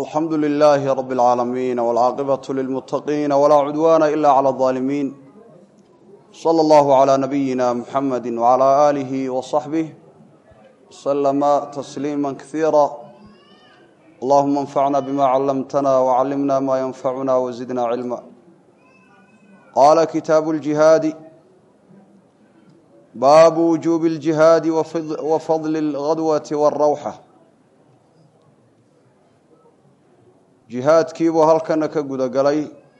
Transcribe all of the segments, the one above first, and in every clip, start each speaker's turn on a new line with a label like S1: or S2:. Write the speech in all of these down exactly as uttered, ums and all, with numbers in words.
S1: الحمد لله رب العالمين والعاقبة للمتقين ولا عدوان إلا على الظالمين صلى الله على نبينا محمد وعلى آله وصحبه وسلم تسليما كثيرا اللهم انفعنا بما علمتنا وعلمنا ما ينفعنا وزدنا علما قال كتاب الجهاد باب وجوب الجهاد وفضل الغدوة والروحة jihaadkiibuu halkana ka guda galay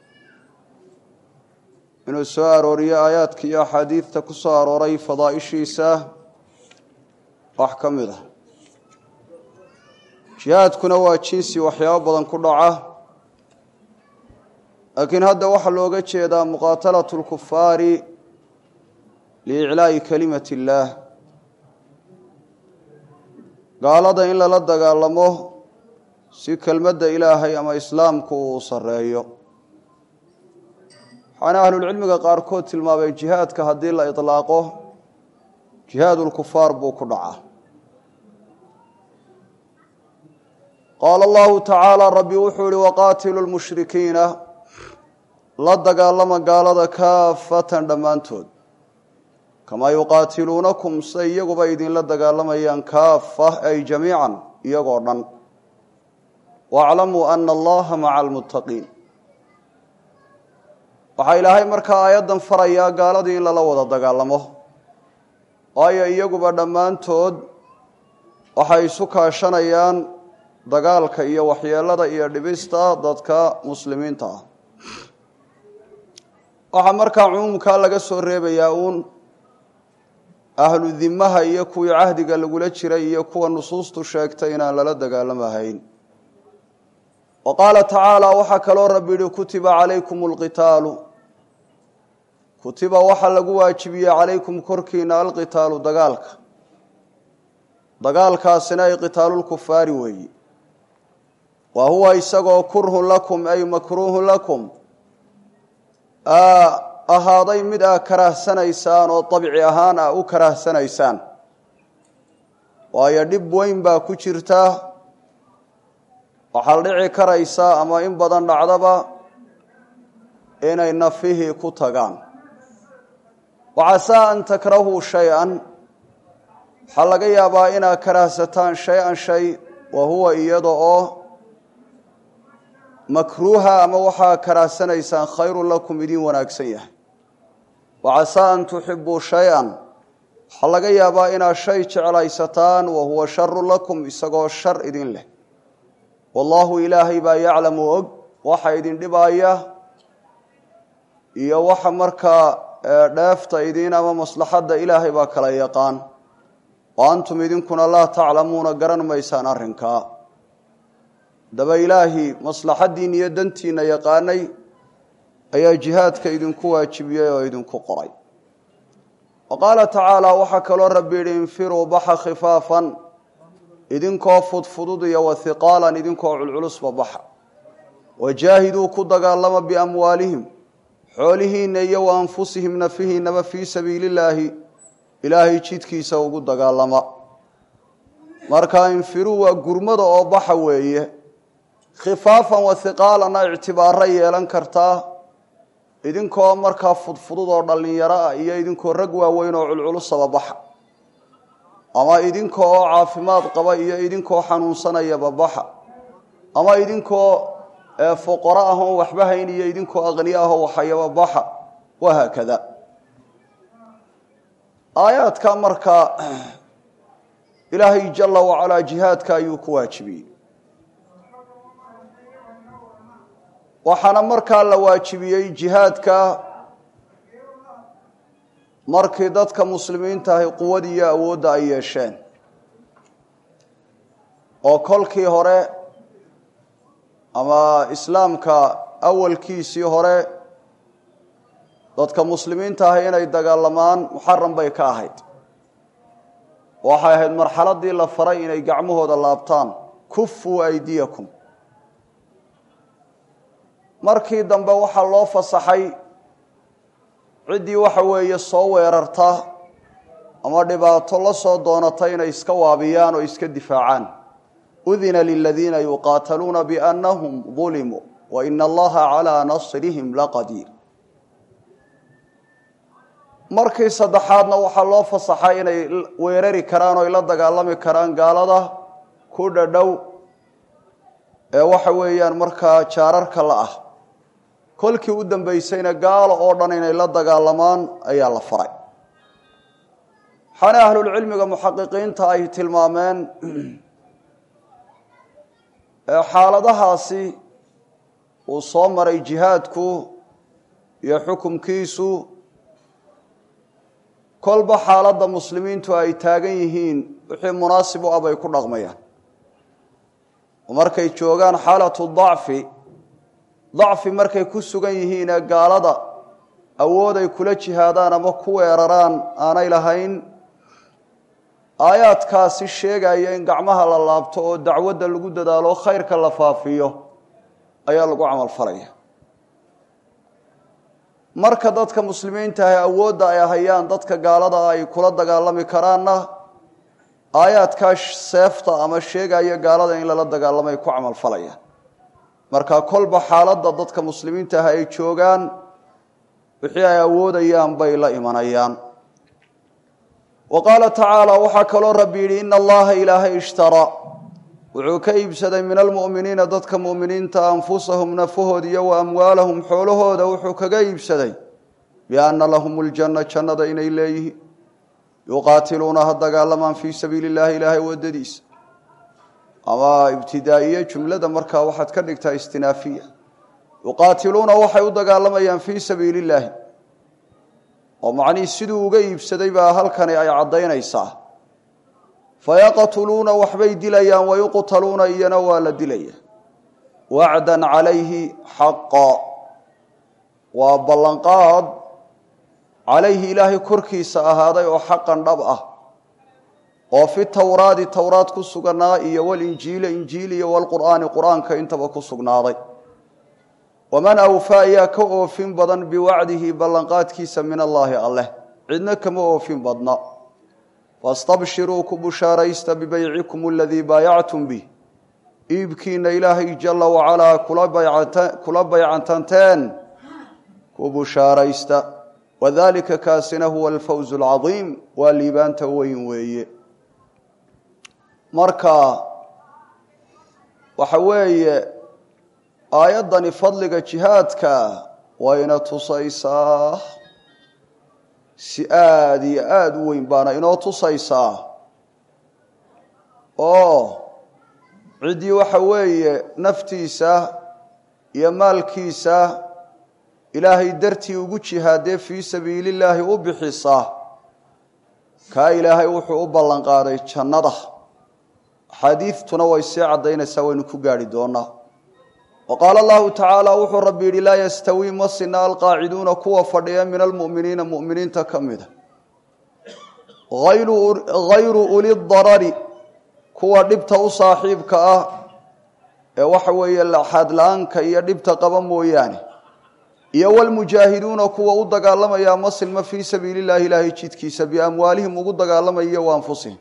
S1: inuu soo arooriyo aayaadka iyo axaadiidta ku soo arooray fadaa'ishiisa wax ka mid ah jihaadkuna waa jinsi waxyaabo badan ku dhaca laakiin hadda waxaa looga jeedaa muqaatalatu lkufaari liiclaa'i kalimati illaah gaalada in lala dagaalamo si kelmadda ilaahay ama islaamku uu sareeyo waxaana ahlulcilmiga qaarkood tilmaameen jihaadka haddii la idlaaqo jihaadulkufaar buu ku dhacaa qaala allahu tacaala rabbi wuxuu ihi waqaatilu lmushrikiina la dagaalama gaalada kaafatan dhammaantood kamaa yuqaatiluunakum say iyaguba idinla dagaalamayaan kaafa ay jamiican iyagoo dhan واعلموا أن الله مع المتقين waxaa ilaahay markaa aayadan farayaa gaaladii in lala wada dagaalamo waayo iyaguba dhammaantood waxay isu kaashanayaan dagaalka iyo waxyeelada iyo dhibista dadka muslimiinta ah waxaa markaa cumuumkaa laga soo reebayaa uun ahlu dimaha iyo kuwii cahdiga lagula jiray iyo kuwa nusuustu sheegtay inaan lala dagaalamahayn وقال تعالى وحا كلو ربي كتب عليكم القتال كتب وحا لغو واجبيه عليكم كركينا القتال دغالك دغالك سناي قتال الكفار وي وهو يسغو كره لكم اي مكروه لكم اه اهادي مد كراهسنيسان او طبيعي اهان او كراهسنيسان ويا دب وين با ku jirta waxaa dhici karaysa ama in badan dhacdaba inay nafihi ku tagaan وعسى أن تكرهوا شيئا waxaa laga yaabaa inaad karahsataan shay-an shay wahuwa iyada oo makruuha ama waxaa karahsanaysaan khayru lakum idin wanaagsan yahay وعسى أن تحبوا شيئا waxaa laga yaabaa inaad shay jeclaysataan wahuwa sharu lakum isagoo shar idin leh والله إلهي با يعلم وق waxa idin dhibaya iyo waxa marka dhaafta idin ama maslaxada Ilaahay ba kala yaqaan waantum idinkuna la taclamuuna garan maysaan arrinka daba Ilaahi maslaxadiin iyo dantiina yaqaanay ayaa jihaadka idinku waajibiyay oo idinku qoray وقال تعالى waxa kala rabbi infiru baha khifafan idinkoo fudfudud iyo wathiqaalan idinkoo culculus babaxa wajaahiduu ku dagaalama biamwaalihim xoolihiina iyo anfusihim nafihiinaba fii sabiilillaahi ilaahay jidkiisa ugu dagaalama marka infiruu waa gurmada oo baxa weeye khifaafan wathiqaalana ictibaara yeelan kartaa idinkoo markaa fudfudud oo dhalinyaro ah iyo idinkoo rag waaweyn oo culculus babaxa ama idinkoo caafimaad qaba iyo idinkoo xanuunsanaya babaxa ama idinkoo fuqara ah oo waxba hayn iyo idinkoo aqniya ah oo waxaya babaxa waha kada aayaadka marka ilaahay jalla wa ala jihaadka ayuu ku waajibiyay waxana marka la waajibiyay jihaadka markii dadka muslimiinta ah quwad iyo awood ay yeesheen oo kolkii hore ama islaamka awalkiisii hore dadka muslimiinta ah inay dagaalamaan muharram bay ka ahayd waxay ahayd marxaladii la faray inay gacmahooda laabtaan kufu aydiyakum markii dambe waxa loo fasaxay cidii waxa weeye soo weerarta ama dhibaato la soo doonata inay iska waabiyaan oo iska difaacaan udina liladiina yuqaataluuna biannahum dulimuu wa ina allaha calaa nasrihim laqadiir markii saddexaadna waxaa loo fasaxay inay weerari karaan oo ay la dagaalami karaan gaalada ku dhadhow ee waxa weeyaan markaa jaararka la ah kolkii u dambaysayna gaalo oo dhan inay la dagaalamaan ayaa la faray waxaana ahlulcilmiga muxaqiqiinta ay tilmaameen xaaladahaasi uu soo maray jihaadku iyo xukumkiisu kolba xaaladda muslimiintu ay taagan yihiin wixii munaasib u ah bay ku dhaqmayaan markay joogaan xaalatu dacfi dacfi markay ku sugan yihiin ee gaalada awood ay kula jihaadaan ama ku weeraraan aanay lahayn aayaadkaasi sheegaya in gacmaha la laabto oo dacwadda lagu dadaalo khayrka la faafiyo ayaa lagu camal falaya marka dadka muslimiinta ah awoodda ay hayaan dadka gaalada ay kula dagaalami karaanna aayaadkaa seefta ama sheegaya gaalada in lala dagaalamay ku camal falayaan marka kolba xaaladda dadka muslimiinta ah ay joogaan wixii ay awoodayaan bay la imanayaan wa qaala tacaala waxaa kaloo rabbi yidhi ina allaha ilaahay ishtaraa wuxuu ka iibsaday min almu'miniina dadka mu'miniinta anfusahum nafahood iyo wa amwaalahum xoolahooda wuxuu kaga iibsaday bianna lahum ljanna jannada inay leeyihiin yuqaatiluuna ha dagaalamaan fii sabiili llahi ilaahay wadadiisa ama ibtidaa'iye jumlada markaa waxaad ka dhigtaa istinaafiya yuqaatiluuna waxay u dagaalamayaan fii sabiili illaahi oo macnihii siduu uga iibsaday baa halkani ay caddaynaysaa fayaqtuluuna waxbay dilayaan wayuqtaluuna iyana waa la dilaya wacdan calayhi xaqa waa ballanqaad calayhi ilaahay korkiisa ahaaday oo xaqan dhab ah oo fi towraadi towraad ku sugnaa iyo walinjiili injiil iyo walqur'aani qur'aanka intaba ku sugnaaday waman awfaa ayaa ka oofin badan biwacdihi ballanqaadkiisa min allaahi alleh cidna kama oofin badna fastabshiruu ku bushaaraysta bibaycikum aladii baayactum bih iibkiina ilaahay jala wacalaa kula baycantanteen ku bushaaraysta wadalika kaasina huwa alfawz alcadiim waa liibaanta weyn weeye marka waxa weeye aayaddani fadliga jihaadka wayna tusaysaa si aada iyo aada u weyn baana inoo tusaysaa oo ciddii waxa weeye naftiisa iyo maalkiisa ilaahay dartii ugu jihaadee fii sabiili illaahi u bixisa kaa ilaahay wuxuu u ballan qaaday jannada xadiidtuna way sii caddaynaysaa waynu ku gaadhi doonaa wa qaala allahu tacaala wuxuu rabbi yidhi laa yastawii ma sina alqaaciduuna kuwa fadhiya min almu'miniina mu'miniinta ka mida hayru uli darari kuwa dhibta u saaxiibka ah ee waxa weeye laxaad la-aanka iyo dhibta qaba mooyaane iyo walmujaahiduuna kuwa u dagaalamaya masilma fii sabiili llahi ilaahay jidkiisa biamwaalihim ugu dagaalamaya wa anfusihim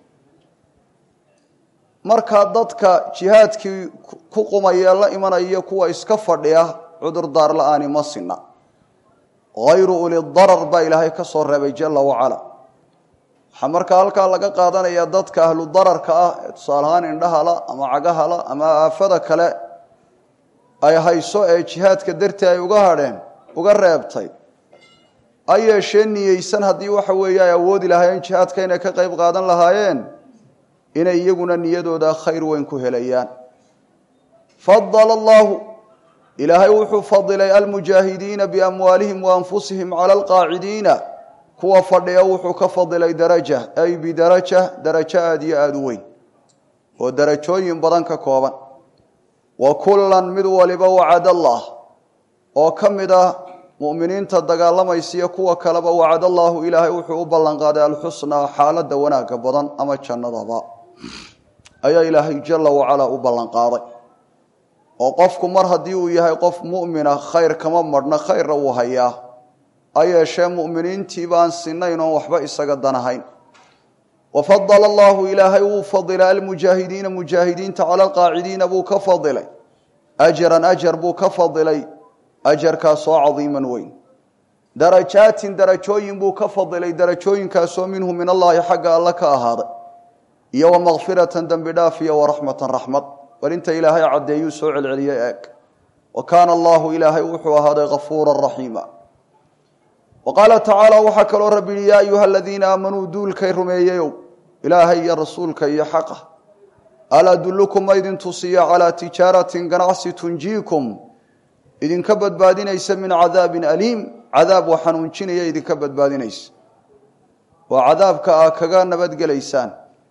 S1: markaa dadka jihaadkii ku qumaya la imanaya kuwa iska fadhiya cudurdaar la-aani ma sina hayru uli darar baa ilaahay ka soo reebay jala wacala waxaa markaa halkaa laga qaadanaya dadka ahlu dararka ah ee tusaale ahaan indhahala ama cagahala ama aafada kale ay hayso ee jihaadka dartii ay uga hadheen uga reebtay ay yeeshee niyeysan haddii waxa weeye ay awoodi lahaayeen jihaadka inay ka qayb qaadan lahaayeen inay iyaguna niyadooda khayr weyn ku helayaan fadala allahu ilaahay wuxuu fadilay almujaahidiina biamwaalihim waanfusihim cala alqaacidiina kuwa fadhiya wuxuu ka fadilay daraja ay bidaraja darajo aada iyo aada u weyn oo darajooyin badan ka kooban wa kullan mid waliba wacad allah oo ka mid ah mu'miniinta dagaalamaysiiyo kuwa kaleba wacad allaahu ilaahay wuxuu u ballan qaaday alxusnaa xaaladda wanaagga badan ama jannadaba ayaa ilaahay jala wacalaa u ballan qaaday oo qofku mar haddii uu yahay qof mu'mina khayr kama marhna khayrna uu hayaa ha yeeshee mu'miniintii baan sinayn oon waxba isaga danahayn وفضل الله إلهي وفضل المجاهدين مجاهدين على القاعدين أبو كفضل أجرا أجر بو كفضل أجر كاسو عظيما وين درجات درجوين بو كفضل درجوين كاسو منه من الله حق الله كأهذا يوم مغفرة دنب دافية ورحمة رحمة ورنت إلهي عد يسوع العلياء وكان الله إلهي وحوى هذا غفورا رحيما وقال تعالى وحكى ربي يا أيها الذين آمنوا دول كي رمييو إلهي يا رسولك يا حقه ألا أدلكم أيضا تصيا على تجارة قناص تنجيكم إذن كبد بادينيس من عذاب أليم عذاب وحنونشين إذن كبد بادينيس وعذاب كأكغان نبد قليسان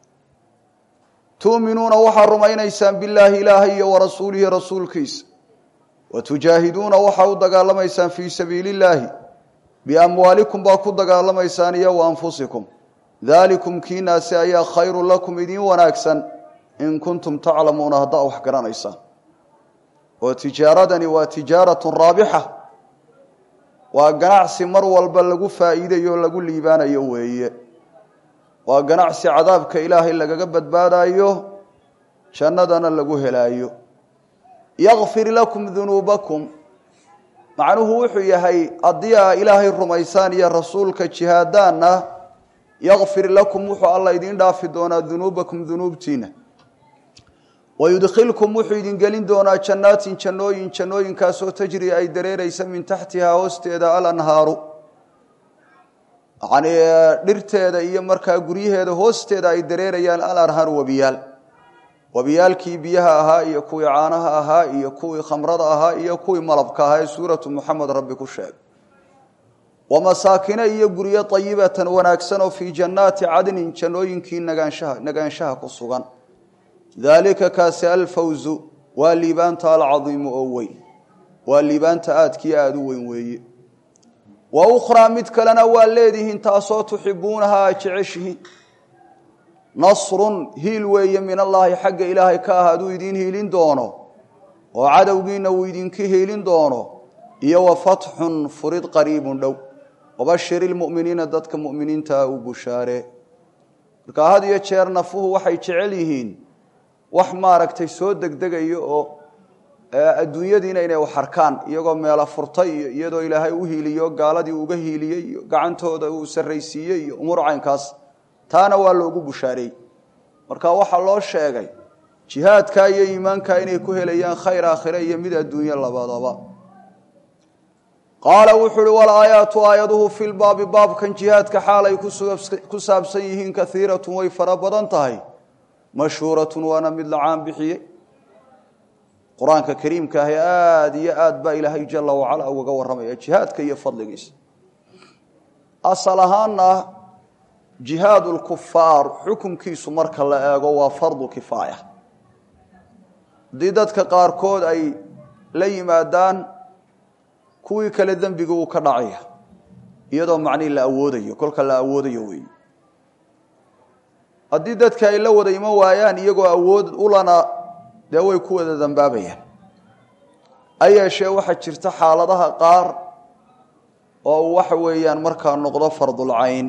S1: تؤمنون وحرمين إيسان بالله إلهي ورسوله رسول كيس وتجاهدون وحاود دقالما إيسان في سبيل الله بأموالكم باكود دقالما إيسان وأنفسكم ذلكم كينا سايا خير لكم إذن وناكسا إن كنتم تعلمون هذا وحقران إيسان وتجاردني وتجارة رابحة وقناعس مروا البلغوا فائدة يولغوا الليبان يوهي وقناعس عذابك إلهي لغا قبت بادا أيوه شاندنا لغو هلايو يغفر لكم ذنوبكم معنوه وحي هي أضياء إلهي الرميسان يا رسولك جهادانا يغفر لكم وحو الله يدين دافدون ذنوبكم ذنوبتين ويدخلكم وحو يدين قلين دونا جنات جنوين جنوين كاسو تجري أي دريريس من تحتها وستيدا الأنهار يعني dhirteeda iyo marka guriyeeda hoosteeda ay dareerayaan al-arhar wabiyal wabiyalkii biyaha ahaa iyo kuwii caanaha ahaa iyo kuwii khamrada ahaa iyo kuwii malabka ahaa suuratu Muhammad rabbi ku sheeg ومساكن iyo guriye tayyibatan wanaagsan oo fi jannati adnin jannooyinkii nagaanshaha nagaanshaha ku sugan dalika kasal fawzu walibanta al-azim oo weyn walibanta aadkii aad u weyn weeye وأخرى متكلنا والذين تاسو تحبونها جعشه نصر هيلوي من الله حق إلهي كاهدو يدين هيلين دونه وعدوين ويدين كهيلين دونه يو فتح فريد قريب لو وبشر المؤمنين ضدك مؤمنين تاو بشاره كهذا يشير نفوه وحي جعليهين وحمارك تيسود دقدقيو adduunyadiina inay wax arkaan iyagoo meel furtay iyadoo Ilaahay u hiiliyo gaaladii uga hiiliyay gacantooda uu sarreeyay umur caynkaas taana waa loogu bushaaray marka waxa loo sheegay jihaadka iyo iimaanka inay ku helayaan khayr aakhira iyo mid adduunyo labadaba qaala wuxuu wal aayatu aayaduhu fil baab baab kan jihaadka xaalay ku saabsan yihiin kathiiratu way farabadan tahay mashhuuratun wana mid la'aan bixiyay قرآن كريم كهي آد يا آد با إلهي جل وعلا وقوى الرمي جهاد كي يفضل قيس أصلهانا جهاد الكفار حكم كيس مركا لأقوى فرض كفاية ديدتك قاركود أي لي مادان كوي كالذنب بقوة كنعيه يدو معني لأودي كل كلا أودي وي الديدتك إلا ودي موايان يقوى أود أولانا dee way ku wada dambaabaya ayashay waxa jirta xaaladaha qaar oo waxa weeyaan marka noqdo fardul ayn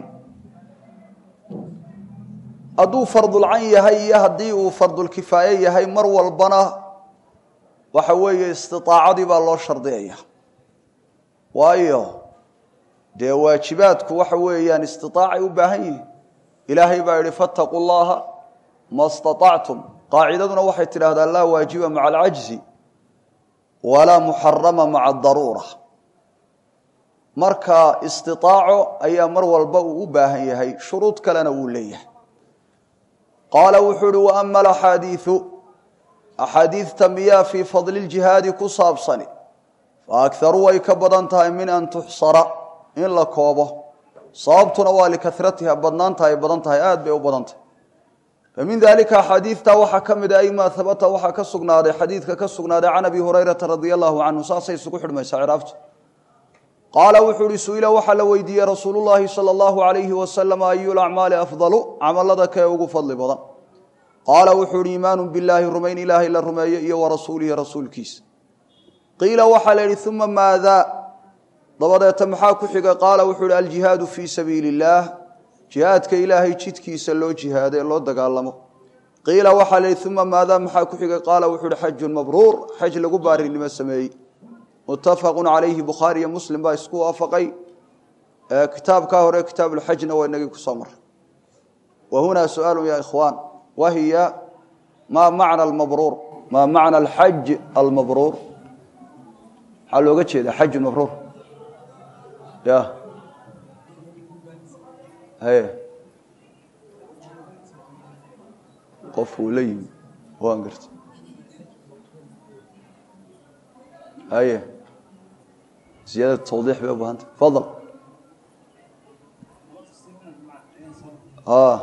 S1: adu fardul ayn yahay hadii uu fardul kifaaya yahay mar walbana waxa weeye istitaacadi baa loo shardiyaya waayo dee waajibaadku waxa weeyaan istitaaci u baahan yihiin ilaahay baa yiri fattaqullaha mastata'tum قاعدتنا waxay tiraahdaa la waajiba ma'a al-ajzi wala muharrama ma'a ad-darura marka istitaaco ayaa mar walba u baahan yahay shuruud kalena uu leeyahay qala wuxuu wa amma al-hadithu ahadith tamiya fi fadl al-jihad kusabsani fa aktharu way ka badan tahay min an tuhsara in la koobo sababtuna waa likathratiha badnaantahay badan tahay aad bay u badan tahay فمن ذلك حديث تا waxa kamid ay ma thabata waxa ka sugnaaday xadiidka ka sugnaaday can Abi Hurayra radhiyallahu anhu saasay isugu xidhmaysaa ciraafta qala wuxuu rasuula waxa la weydiiyay rasuulullah sallallahu alayhi wa sallam ayyul a'mal afdalu amalada ka ugu fadli badan qala wuxuu iimaanu billahi rumayn ilahi la rumeeyo iyo wa rasuulihi rasuulkiis qila waxa la yiri thumma madha dabadeeta maxaa ku xiga qala wuxuu al jihadu fi sabilillah jihaadka ilaahay jidkiisa loo jihaade loo dagaalamo qiila waxa la thumma maada maxaa ku xigay qaala wuxuu xajjun mabruur xaj lagu baarinimo sameeyay muttafaqun alayhi bukhari iyo muslim baa isku waafaqay kitaabka hore kitaabul hajjna waa inagii ku soo maray wa huna su'aal ya ikhwan wa hiya ma ma'na al mabruur ma ma'na al hajj al mabruur hal looga jeeda hajj mabruur ya hay قفوا لي وانقرت هاي زيادة توضيح بأبو هانت تفضل اه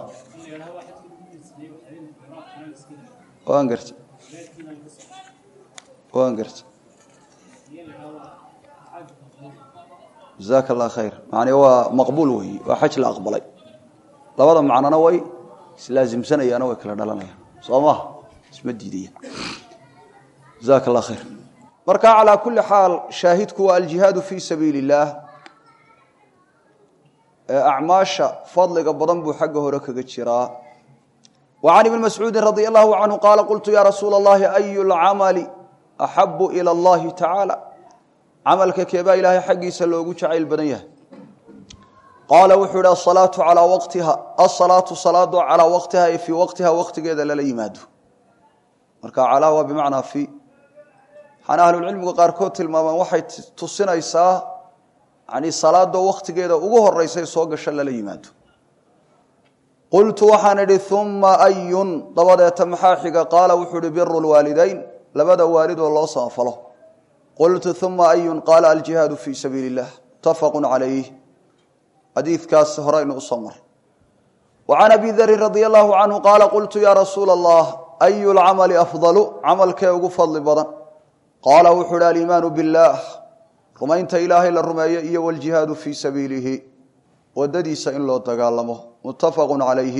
S1: وانقرت وانقرت جزاك الله خير يعني هو مقبول وهي وحج لا أقبلي لبدا معنا وي لازم سنه انا way kala dhalanaya sooma isma diidiya jazaak allah khair marka ala kulli hal shahidku al jihad fi sabilillah a'masha fadliga badan buu xagga hore kaga jiraa wa ali ibn mas'ud radiyallahu anhu qala qultu ya rasul allah ayyul amali ahabbu ila allah ta'ala amalka keeba ilaahi xaqiisa loogu jacayl badan yahay قال وحول الصلاة على وقتها الصلاة صلاة على وقتها في وقتها وقت كذا لا يماد مركا على وبمعنى في حنا أهل العلم قاركوت الماما وحي تصينا إساء يعني صلاة وقت كذا وجوه الرئيس يسوق الشل لا يماد قلت وحنا ثم أي ضبط تمحاحك قال وحول بر الوالدين لبدا والد والله صافله قلت ثم أي قال الجهاد في سبيل الله متفق عليه حديث كاس هرين أصمر وعن أبي ذر رضي الله عنه قال قلت يا رسول الله أي العمل أفضل عمل كيوغ فضل بدن قال وحول الإيمان بالله رمينت إله إلا الرمية والجهاد في سبيله ودديس إن الله تقالمه متفق عليه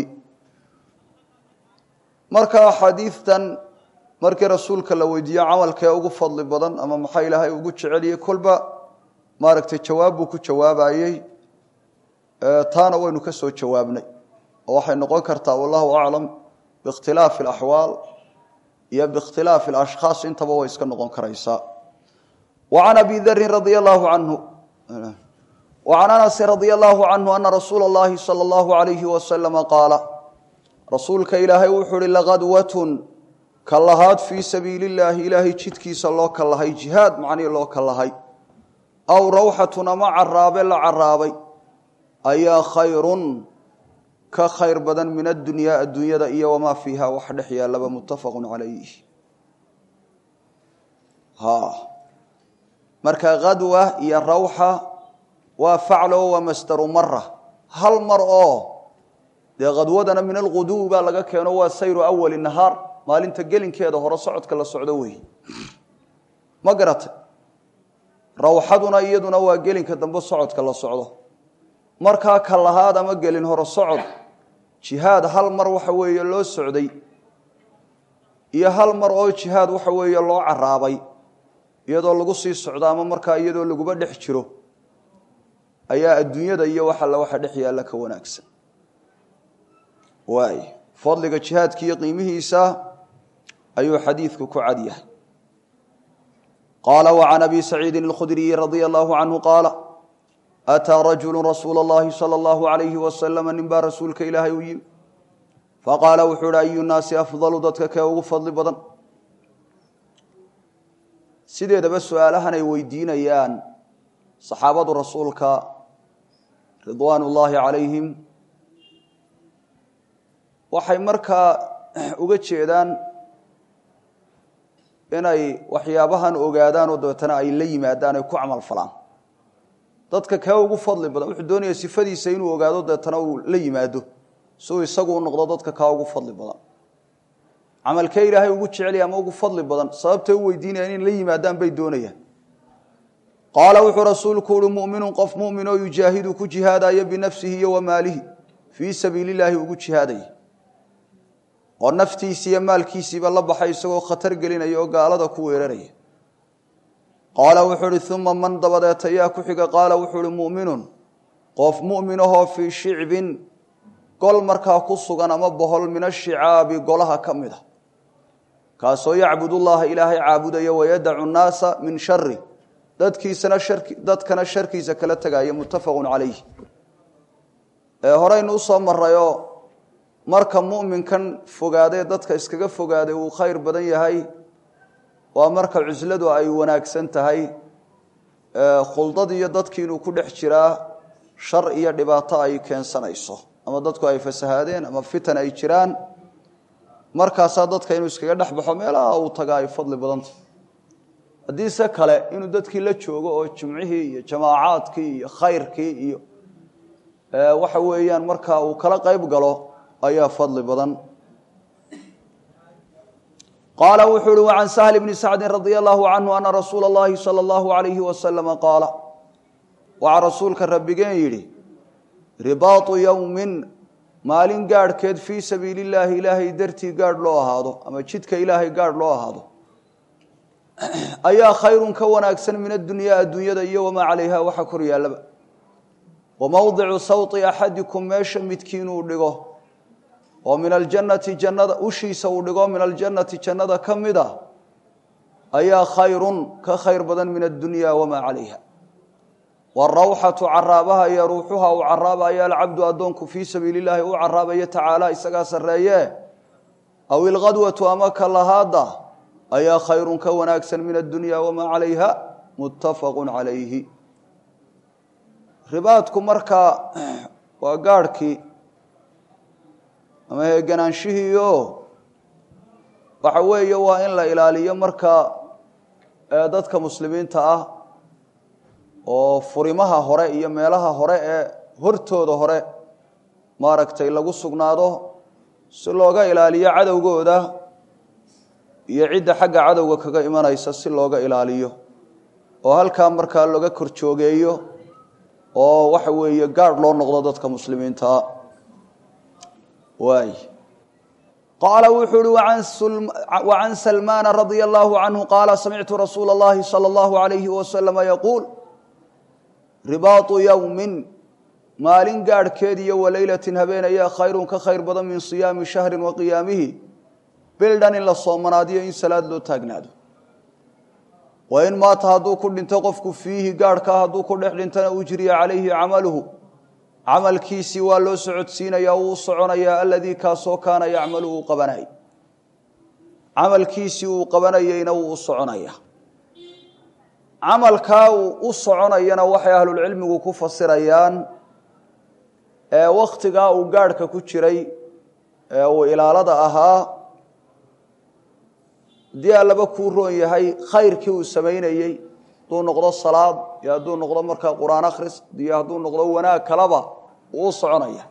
S1: مركا حديثا مركا رسولك لو يدي عمل كيوغ فضل بدن أما محايلها يوغو عليه كلبا ماركت الجواب وكو جواب أيه تانا وينو كسو جوابني waxay noqon kartaa wallahu a'lam باختلاف الاحوال يا باختلاف الاشخاص انت بو iska noqon karaysa وعن ابي ذر رضي الله عنه وعن انس رضي الله عنه ان رسول الله صلى الله عليه وسلم قال رسولك الهي وحول لغدوه كلهات في سبيل الله الهي جدكيس الله كلهي جهاد معني الله كلهي او روحه مع الراب العرابي أي خير كخير بدن من الدنيا الدنيا دائية وما فيها وحدحيا لبا متفق عليه ها مركا غدوة يا الروحة وفعله ومستر مرة هل مرأة دي غدوة من الغدو بالغا كانوا سير أول النهار ما لين تقلين كيدا هو رصعد كلا السعودوي ما قرأت روحتنا يدنا وقلين كدنبو السعود كلا السعودو marka kalahaad ama gelin hor socod jihad hal mar waxa weeye loo socday iyo hal mar oo jihad waxa weeye loo caraabay iyadoo lagu sii socdo ama marka iyadoo lagu ba dhex jiro ayaa adduunyada iyo waxa la waxa dhex yaala ka wanaagsan way fadliga jihadka iyo qiimihiisa ayuu xadiisku ku cad yahay qala wa an abi sa'id al-khudri radiyallahu anhu qala أتى رجل رسول الله صلى الله عليه وسلم نبا رسولك إلهي ويم فقال وحول أي الناس أفضل ضدك كأو فضل بدن سيدي دبا سؤالها يويدين أيان صحابة رسولك رضوان الله عليهم وحي مركا uga jeedaan inay waxyaabahan ogaadaan oo dootana ay la yimaadaan ay ku amal falaan dadka ka ugu fadli badan wuxuu doonayaa sifadiisa inuu ogaado dootana uu la yimaado soo isagu noqdo dadka ka ugu fadli badan amalka ilaahay ugu jecel yahay ama ugu fadli badan sababta uu weydiinayaan in la yimaadaan bay doonayaan qaala wuxuu rasuulku uu mu'minun qof mu'min oo yujaahidu ku jihaadaya bi nafsihi wa maalihi fi sabiilillahi ugu jihaadaya oo naftiisa iyo maalkiisa la baxay isagoo khatar gelinaya oo gaalada ku weeraraya qaala wuxuu thumma man dabadata ya ku xiga qaala wuxuu mu'minun qof mu'minaho fi shicbin gol markaa ku sugan ama bohol min ashicaabi golaha ka mid ah kaasoo yacbudullaha ilaahay caabudaya wayadacu nnaasa min shari dadkiisana sharki dadkana sharkiisa kala tagaaya muttafaqun calayh ee horeynu usoo marayoo marka mu'minkan fogaadee dadka iskaga fogaaday uu khayr badan yahay waa marka cusladu ay wanaagsan tahay khuldad iyo dadkii inuu ku dhex jiraa shar iyo dhibaato ay keensanayso ama dadku ay fasahaadeen ama fitan ay jiraan markaasaa dadka inuu iskaga dhex baxo meelaha uu tagaa ay fadli badanta haddii se kale inuu dadkii la joogo oo jimcihii iyo jamaacaadkii iyo khayrkii iyo waxa weeyaan markaa uu kala qayb galo ayaa fadli badan qaala wuxuu uhi wacan sahl bni sacdin radia allahu canhu ana rasuula اllahi salى اllahu alayhi wasalama qaala waxaa rasuulka rabbigeen yidhi ribaatu yowmin maalin gaadhkeed fii sabiili illaahi ilaahay dartii gaadh loo ahaado ama jidka ilaahay gaadh loo ahaado ayaa khayrun ka wanaagsan min addunyaa adduunyada iyo wamaa calayha waxa kor yaallaba wamawdicu sawti axadikum meesha midkiinuu dhigo oo min aljannati jannada ushiisa uu dhigo min aljannati jannada ka mid a ayaa khayrun ka khayr badan min addunyaa wamaa calayha warawxatu caraabaha iyo ruuxuha uu caraabaya alcabdu addoonku fii sabiili illaahi u caraabaya tacaala isagaa sarreeye aw ilqadwatu ama ka lahaada ayaa khayrun ka wanaagsan min addunyaa wamaa calayha muttafaqun calayhi ribaadku markaa waa gaadhkii ama heeganaanshihiio waxa weeye waa in la ilaaliyo markaa dadka muslimiinta ah oo furimaha hore iyo meelaha hore ee hortooda hore maaragtay lagu sugnaado si looga ilaaliyo cadowgooda iyo cidda xagga cadowga kaga imanaysa si looga ilaaliyo oo halkaa markaa laga kor joogeeyo oo waxa weeye gaadh loo noqdo dadka muslimiintaa waay qaala wuxuu uhi wacan salmaana radia allahu canhu qaala samictu rasuula اllahi salى اllahu alayhi wasalama yaquul ribaatu yowmin maalin gaadhkeed iyo walaylatin habeen ayaa khayrun ka khayr badan min siyaami shahrin wa qiyaamihi bil dhan in la soomanaadiyo in salaad loo taagnaado wa in maata hadduu ku dhinto qofku fiihi gaadhkaa hadduu ku dhex dhintana ujriya calayhi camaluhu camalkiisii waa loo socodsiinayaa wuu u soconayaa aladii kaasoo kaana yacmalu uu qabanay camalkiisii uu qabanayeyna wuu u soconayaa camalkaa uu u soconayana waxay ahlulcilmigu ku fasirayaan ee wakhtigaa uu gaadhka ku jiray ee uu ilaalada ahaa haddii allaba kuu roon yahay khayrkii uu samaynayey hadduu noqdo salaad iyo hadduu noqdo markaa qur-aan akhris iyo hadduu noqdo wanaag kaleba uu u soconaya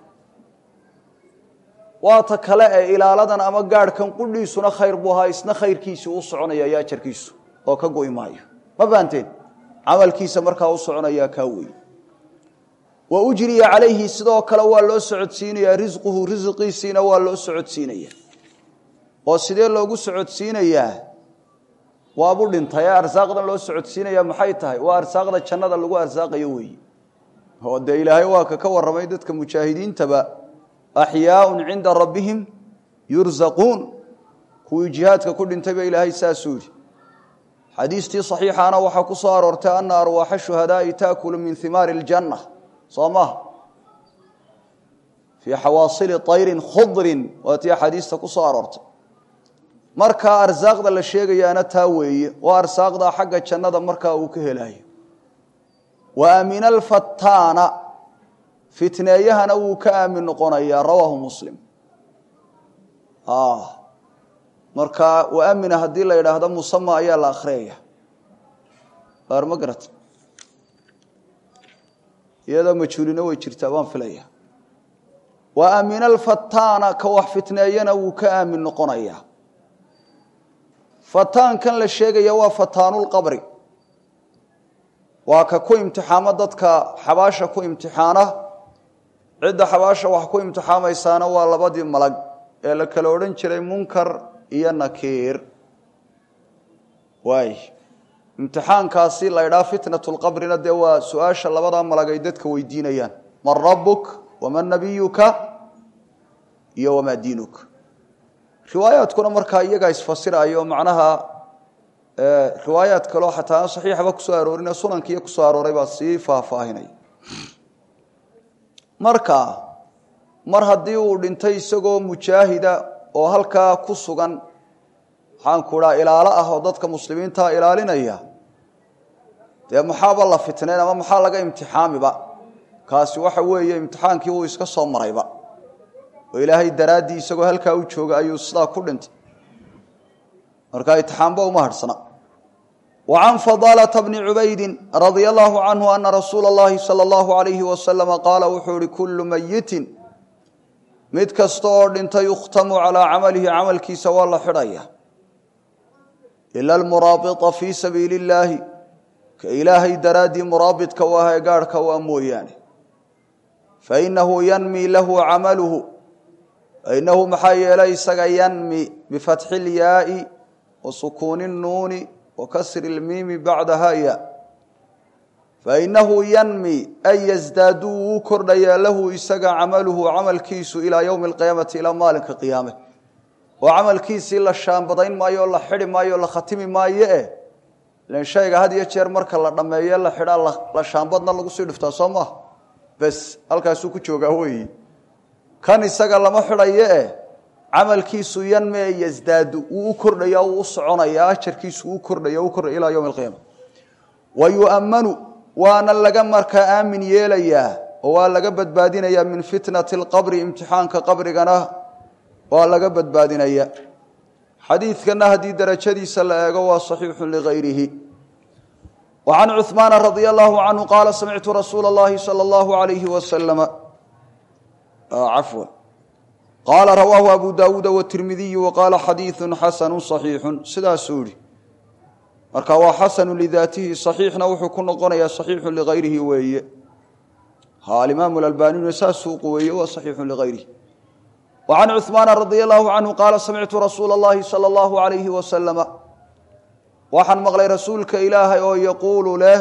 S1: waata kale ee ilaaladan ama gaadhkan qudhiisuna khayr buu ahaa isna khayrkiisii u soconaya iyo ajarkiisu oo ka go'i maayo ma fahanteen camalkiisa markaa u soconayaa kaa weeye wa ujriya calayhi sidoo kale waa loo socodsiinayaa risquhu risqiisiina waa loo socodsiinayaa oo sidee loogu socodsiinayaa waabu dhintay ee arsaaqdan loo socodsiinayaa maxay tahay waa arsaaqda jannada lagu arsaaqayo weeye oo dee ilaahay waa ka ka warramay dadka mujaahidiintaba axyaaun cinda rabbihim yurzaquun kuwii jihaadka ku dhintay ba ilaahay saasuu yidhi xadiistii saxiixaana waxaa ku soo aroortay ana arwaaxa shuhadaa'i taakulu min himaari aljanna soo maha fii xawaasili tayrin khudrin waatii axaadiista ku soo aroortay markaa arsaaqda la sheegayaana taa weeye waa arsaaqda xagga jannada markaa uu ka helayo wa aamina alfataana fitneeyahana wuu ka aamin noqonayaa rawaahu muslim marka waamina haddii la yidhaahdo musama ayaa la akhriyaya baar ma garata iyadoo majhuulina way jirtaa baan filaya wa aamina alfataana ka wax fitneeyana wuu ka aamin noqonayaa fataankan la sheegaya waa fataanulqabri waa ka ku imtixaamo dadka xabaasha ku imtixaana cidda xabaasha wax ku imtixaamaysaana waa labadii malag ee la kala odhan jiray munkar iyo nakiir waay imtixaankaasi la ydhaa fitnatulqabrina dee waa su-aasha labadaa malag ay dadka weydiinayaan man rabbuk waman nabiyuka iyo wama diinuk riwaayaadkuna markaa iyaga isfasirayo macnaha riwaayaad kale oo xataa saxiixaba ku soo aroorinay sunankiiyo ku soo arooray baa si faahfaahinay marka mar haddii uu dhintay isagoo mujaahida oo halkaa ku sugan waxaan ku idhaa ilaalo ah oo dadka muslimiinta ilaalinaya dee maxaaba la fitneen ama maxaa laga imtixaamiba kaasi waxa weeye imtixaankii uu iska soo marayba oo ilaahay daraaddii isagoo halkaa u jooga ayuu sidaa ku dhintay marka imtixaanba uma hadhsana وعن فضالة بن عبيد رضي الله عنه أن رسول الله صلى الله عليه وسلم قال وحور كل ميت مد كستور انت يختم على عمله عمل كيس والله حرية إلا المرابط في سبيل الله كإلهي درادي مرابط كواها يقار كواموياني فإنه ينمي له عمله فإنه محايا ليس ينمي بفتح الياء وسكون النون وكسر الميم بعدها ياء فإنه ينمي أن يزدادوا كرديا له إسقى عمله عمل كيس إلى يوم القيامة إلى مالك قيامه وعمل كيس إلا الشام بضين ما يولا حرم ما يولا ختم ما يأه لأن شيء هذا يشير مركز لما يلا حرا لا الشام بدنا الله قصير فتصمه بس الكاسوك تشوجا هوي كان إسقى لما حرا يأه عمل كيس ينمي يزداد وكرديا وصعنا شركيس وكرديا وكر إلى يوم القيامة ويؤمن وانا لجمر كآمن يليا ولا جبت بادينا من فتنة القبر امتحان كقبر جناه ولا جبت بادينا حديث كنا هدي درجة دي سلا صحيح لغيره وعن عثمان رضي الله عنه قال سمعت رسول الله صلى الله عليه وسلم آه عفوا قال رواه أبو داود والترمذي وقال حديث حسن صحيح سدا سوري marka waa xasan lidatihi sahihna wuxuu ku noqonayaa sahih li ghayrihi weeye ha imam al-albani nasaasu weeye waa sahih li ghayrihi wa an uthman radiyallahu anhu qala sami'tu rasulullah sallallahu alayhi wa sallam wa han maqlay rasuulka ilaahay oo yaqulu leh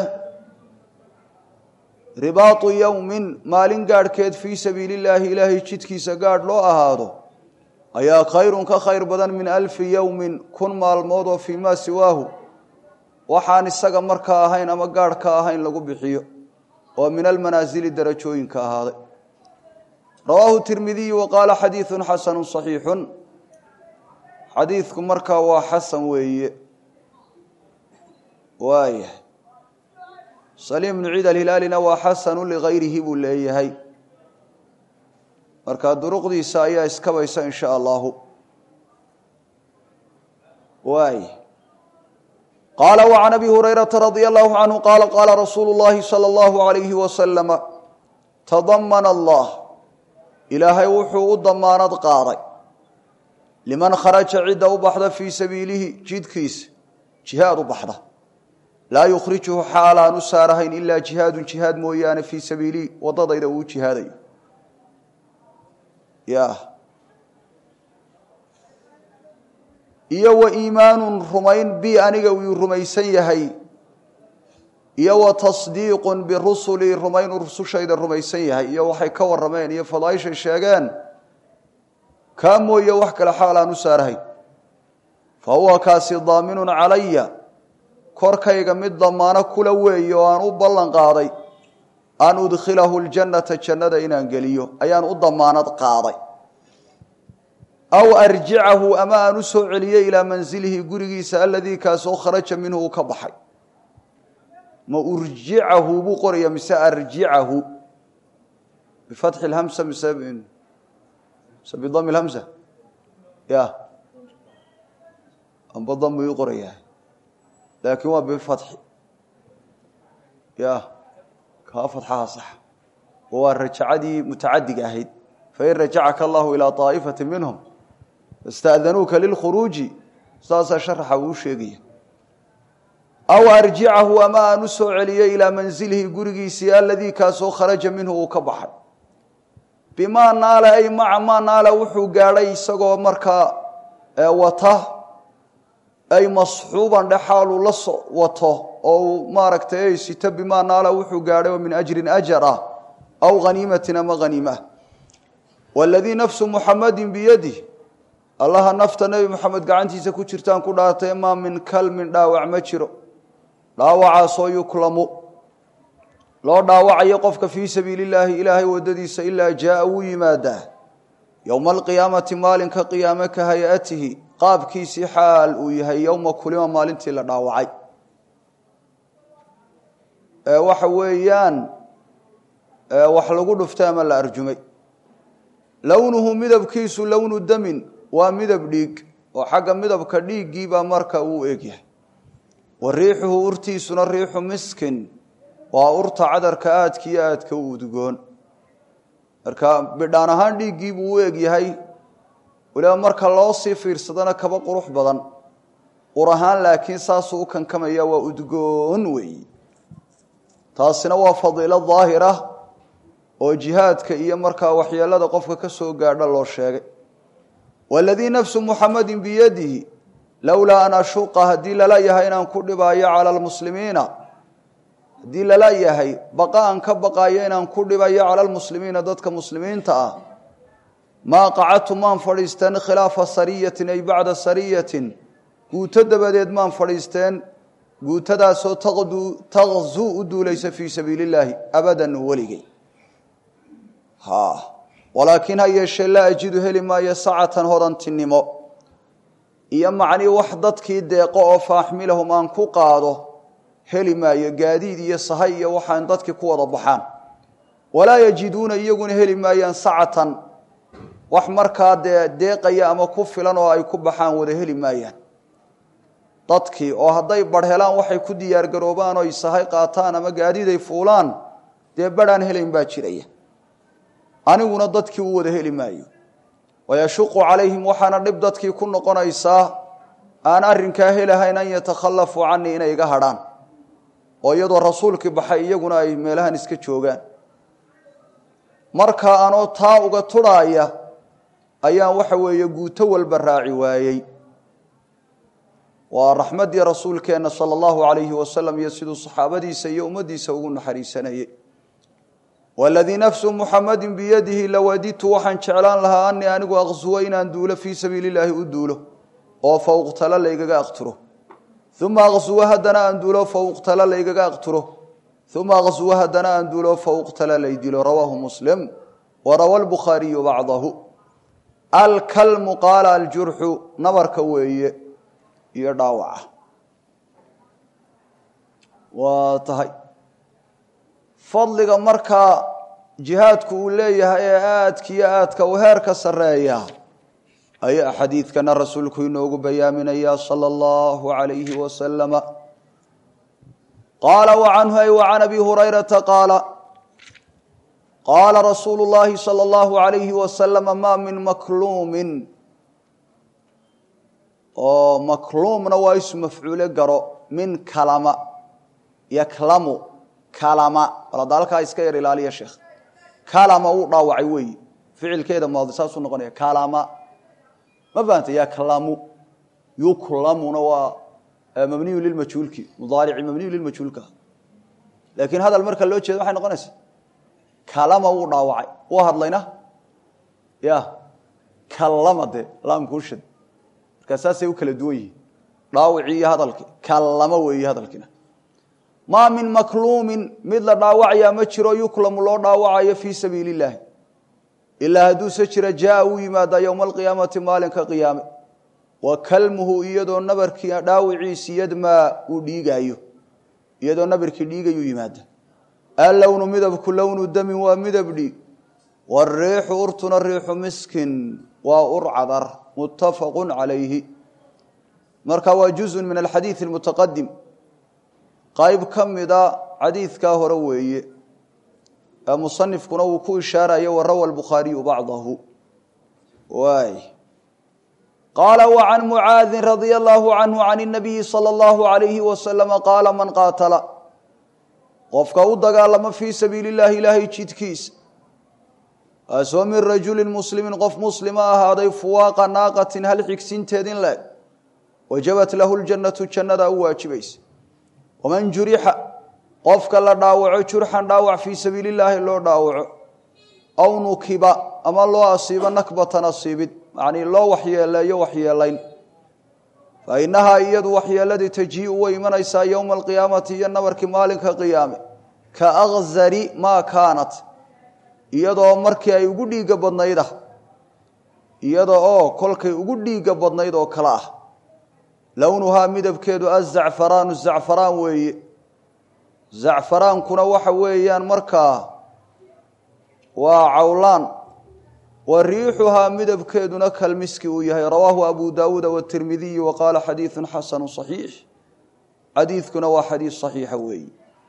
S1: ribaatu yawmin maalin gaadhkeed fi sabiilillahi ilaahi jidkiisa gaadh loo ahaado ayaa khayrun ka khayr badan min alf yawmin kun maalmood oo fi ma siwaahu waxaan isaga markaa ahayn ama gaadh ka ahayn lagu bixiyo oo min almanazil darajooyinka ahaaday rawahu tirmidhi wa qala hadithun hasanun sahihun hadithku markaa waa hasan weeye waaya سليم بن عيد الهلالنا وحسن لغيره بليهي marka duruqdiisa ayaa iskabaysa insha Allah waay قال وعن ابي هريره رضي الله عنه قال قال رسول الله صلى الله عليه وسلم تضمن الله الهي وحو ضمانad qaaday liman kharaja cida ubahda fi sabiilihi jidkiis jihaad ubahda لا يخرجه حالا نسارهين إلا جهاد جهاد مويان في سبيلي وضد إذا هو جهادي يا إيو إيمان رمين بي أنيقوي رميسي هي إيو تصديق بالرسل رمين رسول شيد الرميسي هي إيو حيكور رمين إيو فضايش الشاقان كامو إيو وحك لحالا نسارهين فهو كاسي ضامن علي korkayga mid damaano kula weeyo aan u ballan qaaday aan udkhilahu aljannata jannada inaan geliyo ayaan u damaanad qaaday aw arji'ahu ama aan u soo celiyay ila manzilihi gurigiisa alladii kaasoo kharaja minhu ka baxay ma urji'ahu bu qoriya mise arji'ahu bifath alhamza misabin sabidam alhamza ya am badam yuqriya لكن هو بفتح يا كافتحها صح هو الرجعدي متعدي اهيد فإن رجعك الله إلى طائفة منهم استأذنوك للخروج استاذ شرح وشيغي أو أرجعه أما نسو علي إلى منزله قرقيسي الذي كاسو خرج منه وكبح بما نال أي مع ما نال وحو قالي سقو مركا وطه أي مصحوبا لحال لص وطه أو ماركته ستب بما نال وحو قالي من أجر أجره أو غنيمة ما غنيمة والذي نفس محمد بيده الله نفط النبي محمد قعنتي سكو جرتان ku dhaatay ma min kalmin dhaawac ma jiro dhaawaca soo yuklamo loo dhaawacayo qofka fi sabiililaahi ilaahay wadadiisa illa jaa uu yimaada yawm alqiyaamati maalinka qiyaamaka hayatihi qaabkiisi xaal uu yahay yawma kulima maalintii la dhaawacay ee waxa weeyaan ee wax lagu dhuftay ama la arjumay lawnuhu midabkiisu lawnu damin waa midab dhiig oo xagga midabka dhiigiiba marka uu eegyahay wariixuhu urtiisuna riixu miskin waa urta cadarka aadkiya aadka u udgoon marka bidhaan ahaan dhiigiibu u eegyahay wala marka loo sii fiirsadana kaba qurux badan urahaan laakiin saasuu kan kamaya waa udgoon weey taasina waa fadiilo daahira oo jihaadka iyo marka waxyeelada qofka ka soo gaadha loo sheegay والذي نفس محمد بيده لولا أن أشق هدي لا يهي أن كدبايا على المسلمين هدي لا يهي بقاء كبقايا أن كدبايا على المسلمين ضدك مسلمين تا ما قعدت من فريستان خلاف سرية أي بعد سرية قوتد بديد من فريستان قوتد سو تغدو تغزو أدو ليس في سبيل الله أبدا ولغي ها ولكن هي الشيء لا أجد هلي ما يسعة هران تنمو إيا معني وحدتك ديقو فاحملهم أنكو قادو هلي ما يقاديد يسهي وحان دتك كوضا بحان ولا يجدون يقون هلي ما ينسعة وحمركا ديقا يا أما كفلان وأي كبحان وده هلي ما ين دتك وهداي برهلان وحي كديار قروبان ويسهي قاتان أما قاديد يفولان دي بدان هلي مباشرية aniguna dadkii uu wada heli maayo wayashuqu calayhim waxana dhib dadkii ku noqonaysa aan arinka helahayn an yatakhallafu anni inay iga hadhaan oo iyadoo rasuulkii baxay iyaguna ay meelahan iska joogaan marka aanoo taa uga tudhaaya ayaan waxa weeye guuto walba raaci waayay waa raxmadii rasuulkeena sallallahu alayhi wasallam iyo sidoo saxaabadiisa iyo ummadiisa ugu naxariisanayay والذي نفس محمد بيده لوديت وحن جعلان لها أني أنيق أغزوين أن دول في سبيل الله أدوله أو فوقتلا ليقا أقتره ثم أغزوها دنا أن دوله فوقتلا ليقا أقتره ثم أغزوها دنا أن دوله فوقتلا ليدله رواه مسلم وروى البخاري بعضه الكلم قال الجرح نبر كوي يداوع وتهي فضلك مركا جهادك وليه آياتك ياتك وهارك سرايا أي حديث كان رسولك ينوغ بيامن يا صلى الله عليه وسلم قال وعنه أي وعن أبي هريرة قال قال رسول الله صلى الله عليه وسلم ما من مكلوم أو مكلوم نوايس مفعول قرأ من كلام يكلم كلامة ولا ذلك إسكير إلى يا شيخ كلامة وضاوعي وي فعل كذا ماضي ساس نقول كلامة ما بنت يا كلام يكلم نوا مبني للمجهول كي مضارع مبني للمجهول كه لكن هذا المركز لو تشد واحد نقول كلامة وضاوعي وهذا لينا يا كلامة لام كوشد كساسي وكل دوي ضاوعي هذا الك كلامة وي هذا الكنا ما من مكلوم مثل ضاوعيا ما جرو يكلم لو ضاوعيا في سبيل الله إلا هدو سجر جاءوا ماذا يوم القيامة مالك قيامة وكلمه يدو نبرك ضاوعي سيد ما وديغايو يدو نبرك ديغايو ماذا اللون مذهب كل لون الدم ومذهب دي والريح أرتنا الريح مسكن وأرعذر متفق عليه مركوا جزء من الحديث المتقدم قايب كم ذا حديث كهروي مصنف كنا وكو إشارة وروى البخاري بعضه واي قال وعن معاذ رضي الله عنه عن النبي صلى الله عليه وسلم قال من قاتل قفك ودقال ما في سبيل الله إلهي جدكيس أسوم الرجل المسلم قف مسلمة هذا فواق ناقة هل حكسين تدين لك وجبت له الجنة الجنة واجبيس ومن جريح قفك الله داوع جرحا داوع في سبيل الله لو داوع أو نكب أما الله أصيب نكبة نصيب يعني الله وحي لا يوحي لين فإنها يد وحي الذي تجيء ويمن إسا يوم القيامة ينور كمالك قيامة كأغزر ما كانت يدو مركي يقولي قبض نيده يدو أو كلك يقولي قبض نيده كلاه لونها مدب كيدو الزعفران الزعفران وي زعفران كنا وحويان مركا وعولان وريحها مدب كيدنا كالمسك ويهي رواه أبو داود والترمذي وقال حديث حسن صحيح حديث كنا وحديث صحيح وي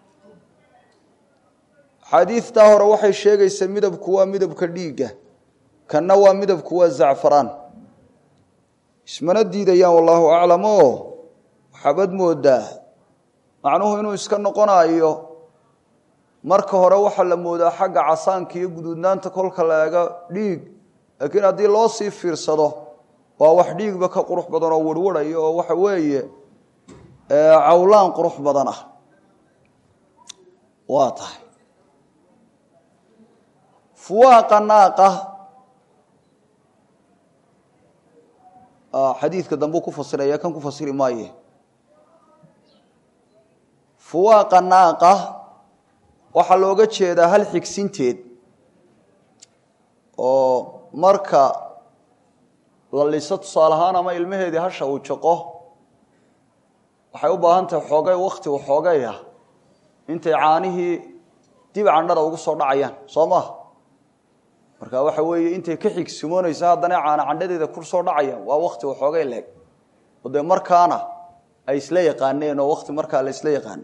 S1: حديث تاهر وحي الشيخ يسمى مدب كوا مدب كديقة كنوا مدب كوا الزعفران اسمنا الديديان والله أعلمه حبد موداه معنوه إنه يسكن قناعيه marka hore waxa la moodaa xagga casaanka iyo guduudnaanta kolka laaga dhiig laakiin hadii loo sii fiirsado waa wax dhiigba ka qurux badan oo warwarayo oo waxa weeye ee cawlaan qurux badan ah waa tahay fuwaqa naaqa ah xadiiska dambu ku fasiraya kan ku fasiri maaye fuwaqa naaqa waxa looga jeedaa hal xigsinteed oo marka la liso tusaalahaan ama ilmaheedii hasha uu jaqo waxay u baahan tahay xoogay waqti oo xoogay ah intay caanihii dib candhada ugu soo dhacayaan Soomaa marka waxa weeye intay ka xigsimonaysa hadana caana candhadeeda ku soo dhacayaan waa waqti oo xoogay leeg oo markaana ay isla yaqaaneen oo waqti marka la isla yaqaan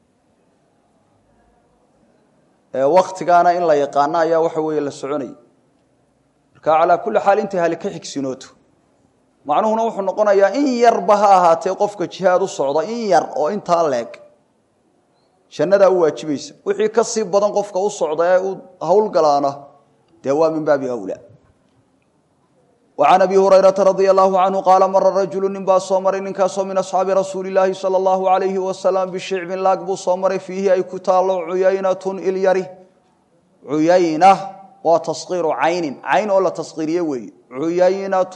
S1: waqtigaana in la yaqaan ayaa waxa weeye la soconay marka ala kulli xaal inta hal ka xigsinooto macnuhuna wuxuu noqonayaa in yar baha ahaatee qofka jihaad u socda in yar oo inta leeg jannada u waajibaysa wixii ka sii badan qofka u socda ee hawl galaana dawaa min baabi awla وعن أبي هريرة رضي الله عنه قال مر رجل نبا صومر نكاسو من أصحاب رسول الله صلى الله عليه وسلم بشعب لاقبو صومر فيه أي كتال عيينة إليري عيينة وتصغير عين عين ولا تصغير يوي عيينة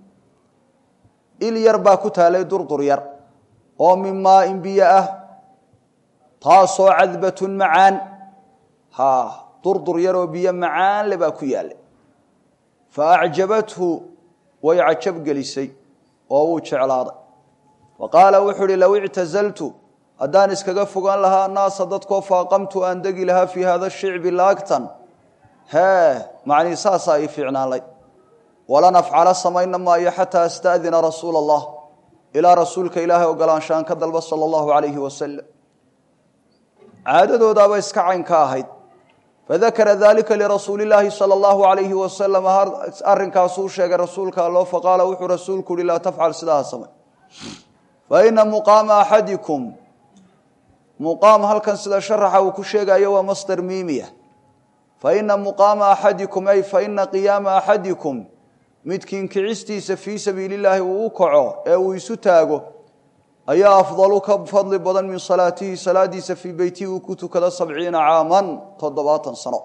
S1: إلير با كتال دردر ير ومن ماء بيئة تاسو عذبة معان ها دردر ير بيئة معان لبا كيال فأعجبته ويعجب جلسي وهو شعلاض وقال وحري لو اعتزلت أدانس كقفقان لها الناس ضدك فقمت أن دقي لها في هذا الشعب لاكتا ها معني ساسا يفعنا لي ولا نفعل السمين ما حتى استأذن رسول الله إلى رسولك إله وقال شان كذل صلى الله عليه وسلم عادة دابا اسكعين كاهيد فذكر ذلك لرسول الله صلى الله عليه وسلم أرن كاسور شيء رسولك الله فقال وحو رسولك لا تفعل سلاها سمع فإن مقام أحدكم مقام هل كان سلا شرحه وكشيء أيوة مصدر ميمية فإن مقام أحدكم أي فإن قيام أحدكم متكين كعستي في سبيل الله ووقعه أو يستاغه أي أفضلك بفضل بدن من صلاته صلاتي في بيتي وكنت كذا سبعين عاما تضباط سنة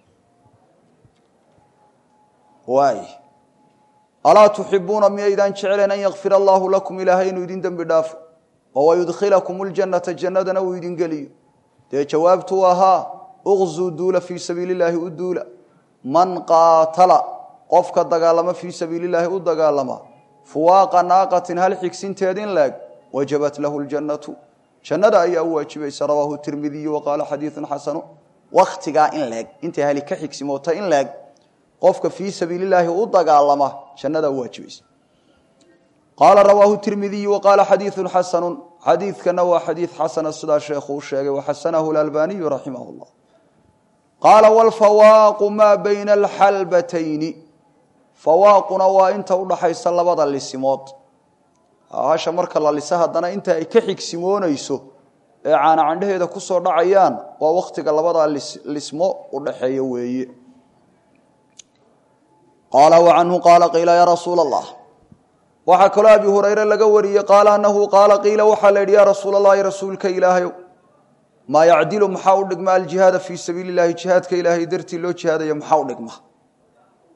S1: واي ألا تحبون ميدان شعلنا أن يغفر الله لكم إلهين ويدين دم بداف وهو يدخلكم الجنة الجنة ويدين قلي دي جوابتها أغزوا دولة في سبيل الله الدولة من قاتل قفك الدقالما في سبيل الله الدقالما فواق ناقة هل حكسين تيدين لك وجبت له الجنة جنة أي أواجب رواه الترمذي وقال حديث حسن وقتها إن لك أنت هالي كحكس موتا إن لك قفك في سبيل الله أضغى اللهم جنة أواجب قال رواه الترمذي وقال حديث حسن حديث كنوى حديث حسن الصدى الشيخ الشيخ وحسنه الألباني رحمه الله قال والفواق ما بين الحلبتين فواقنا وإنت وضحي سلبضا للسموت عاشا marka la lisaha hadana inta ay ka xigsiimoonayso ee caana candheeda ku soo dhacayaan waa waqtiga labada lismo u dhaxeeyo weeye qala wa anhu qala qila ya rasuul allah waxa kala abi hurayra laga wariyay qala annahu qala qila waxa la ya rasuul allah ya rasuulka ilaahay ma yaadilu maxaa u dhigma al jihad fi sabilillah jihadka ilaahay dartii loo jihaadayo maxaa u dhigma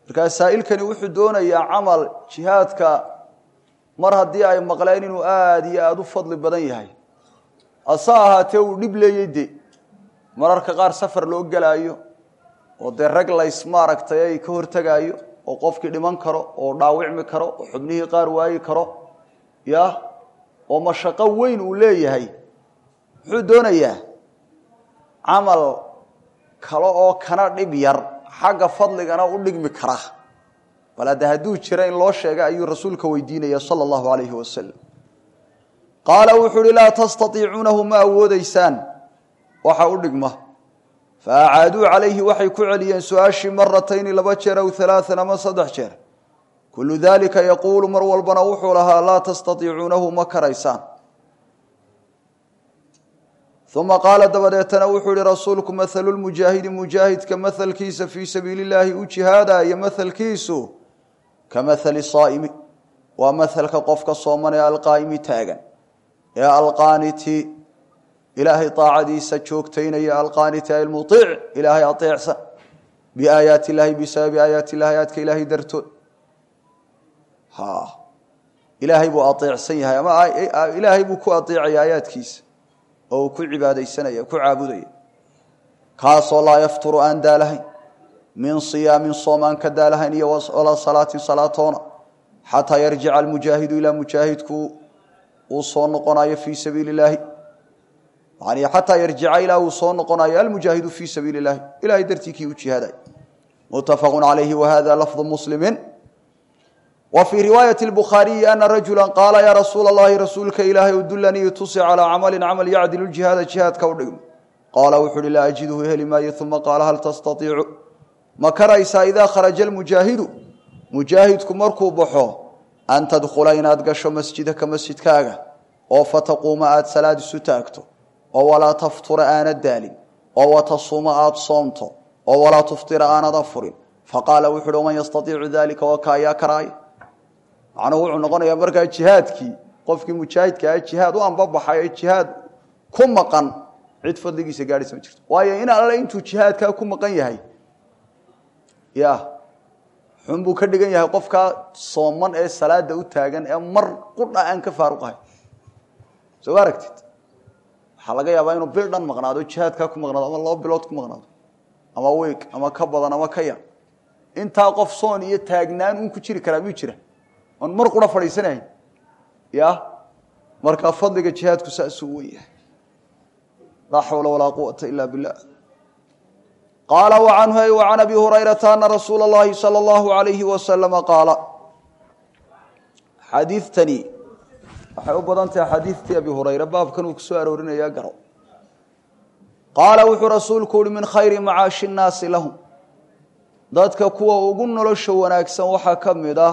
S1: marka saa'ilkani wuxuu doonayaa amal jihaadka mar hadii ay maqleen inuu aad iyo aad u fadli badan yahay asaahaatee uu dhib leeyay mararka qaar safar loo galaayo oo de rag la ismaaragtay ay ka hortagaayo oo qofkii dhiman karo oo dhaawicmi karo oo xubnihii qaar waayi karo ya oo mashaqo weyn uu leeyahay wuxuu doonayaa amal kale oo kana dhib yar xagga fadligana u dhigmi kara wala haduu jira in loo sheegay ayuu rasuulka weydiinaya sallallahu alayhi wasallam qaala wuxuu la tastatiicunahu ma awoodaysaan waxa u dhigma faacaadu alayhi waxay ku celiyeen su'aashi maratayn laba jeer aw thalathan ama saddex jeer kullu dhalika yaqulu mar walbana wuxuu lahaa la tastatiicunahu ma karaysaan ثم قال دبدتنا وحول رسولكم مثل المجاهد مجاهد كمثل كيس في سبيل الله وجهادا يا مثل كيسو كمثل الصائم ومثل كقفك الصومن القائم تاغن يا القانتي إلهي طاعدي سجوكتين يا القانتي المطيع إلهي أطيع بآيات الله بسبب آيات الله آياتك إلهي درتو ها إلهي بو أطيع سيها ما إلهي بو كو أطيع آيات كيس أو كل عبادة السنة كل عابدية كاس الله يفطر أن داله من صيام صومان كدالهن ولا صلاة صلاتنا حتى يرجع المجاهد إلى مجاهدك وصون قناية في سبيل الله يعني حتى يرجع إلى وصون قناية المجاهد في سبيل الله إلى درتك وجهادا متفق عليه وهذا لفظ مسلم وفي رواية البخاري أن رجلا قال يا رسول الله رسولك إلهي ودلني يتصي على عمل عمل يعدل الجهاد جهاد كورهم قال وحل لا أجده هل ما ثم قال هل تستطيع ما كريسا إذا خرج المجاهد مجاهدكم مركوب بحو أن تدخلين أدقش مسجدك مسجد كاغا وفتقوم آد سلاد ستاكتو ولا تفطر آن الدالي وتصوم آد صومتو ولا تفطر آن ضفر فقال وحل من يستطيع ذلك وكايا كراي أنا وعنا قنا يا بركة الجهاد كي قف كي مجاهد كي الجهاد وأنا بابا حياة الجهاد كم مكان عد فضلك سجاري سمجت ويا هنا على أنتو الجهاد كا كم مكان يهاي يا حن بكرة يا قف كا صومن إيه الصلاة ده وتاجن إيه مر قرنا أنك فاروقه سواركت حلاقة يا باينو بيردان مغنادو الجهاد كا كم مغنادو الله بلوت كم مغنادو أما ويك أما كبضان أما كيا أنت قف صون يتاجنان ونكشري كلامي يشره أن مر قرنا فريسناي يا مركب فضلك الجهاد كسأسويه لا حول ولا قوة إلا بالله قال وعنه وعن أبي هريرة أن رسول الله صلى الله عليه وسلم قال حديث تاني أحب أنت حديث أبي هريرة باب كانوا كسؤال ورنا يا قرأ قال وحو رسول كل من خير معاش الناس لهم ذاتك كوا وقلنا له شو وناكسا وحكم ده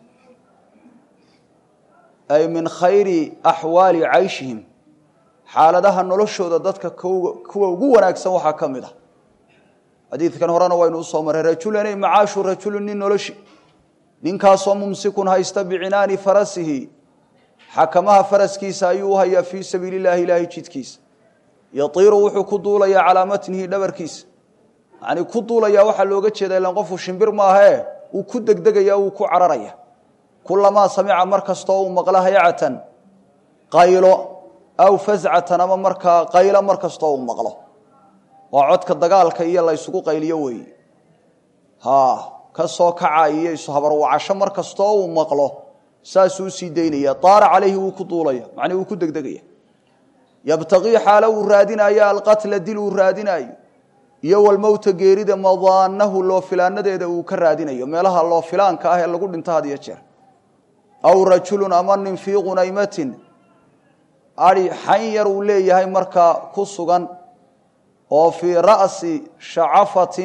S1: أي من خير أحوال عيشهم حالدها نلشوا ذاتك كوا وقوا وناكسا وحكم ده حديث كان هرانا وين أصومر رجلني معاش رجل نلشي ننكاسو ممسكون هايستبعنان فرسه حكمها فرس كيس أيوها يا في سبيل الله إلهي جيت كيس يطير وحو كدولا يا علامته دبر كيس يعني كدولا يا وحا لوغا جيدا إلا نقفو شنبير ماهي وكدك دقيا وكو عرريا كلما سمع مركزته مقلها يعتا قيلو أو فزعة أما مركا قيل مركزته مقله وعدك الدقالك إيا الله يسوقو قيليوي ها كسو كعاية يسوهبر وعشا مركزته مقله ساسو سيدينيا طار عليه وكدوليا يعني وكدك دقيا يبتغي حاله الرادنا يا القتل دل الرادنا يو الموت جيرد مضانه الله فلان ده وكرادنا يوم لها الله فلان كاه اللي قلت انت هذه الشر أو رجل أمن في غنيمة أري حير ولي هاي مركا كسوغان وفي رأس شعفة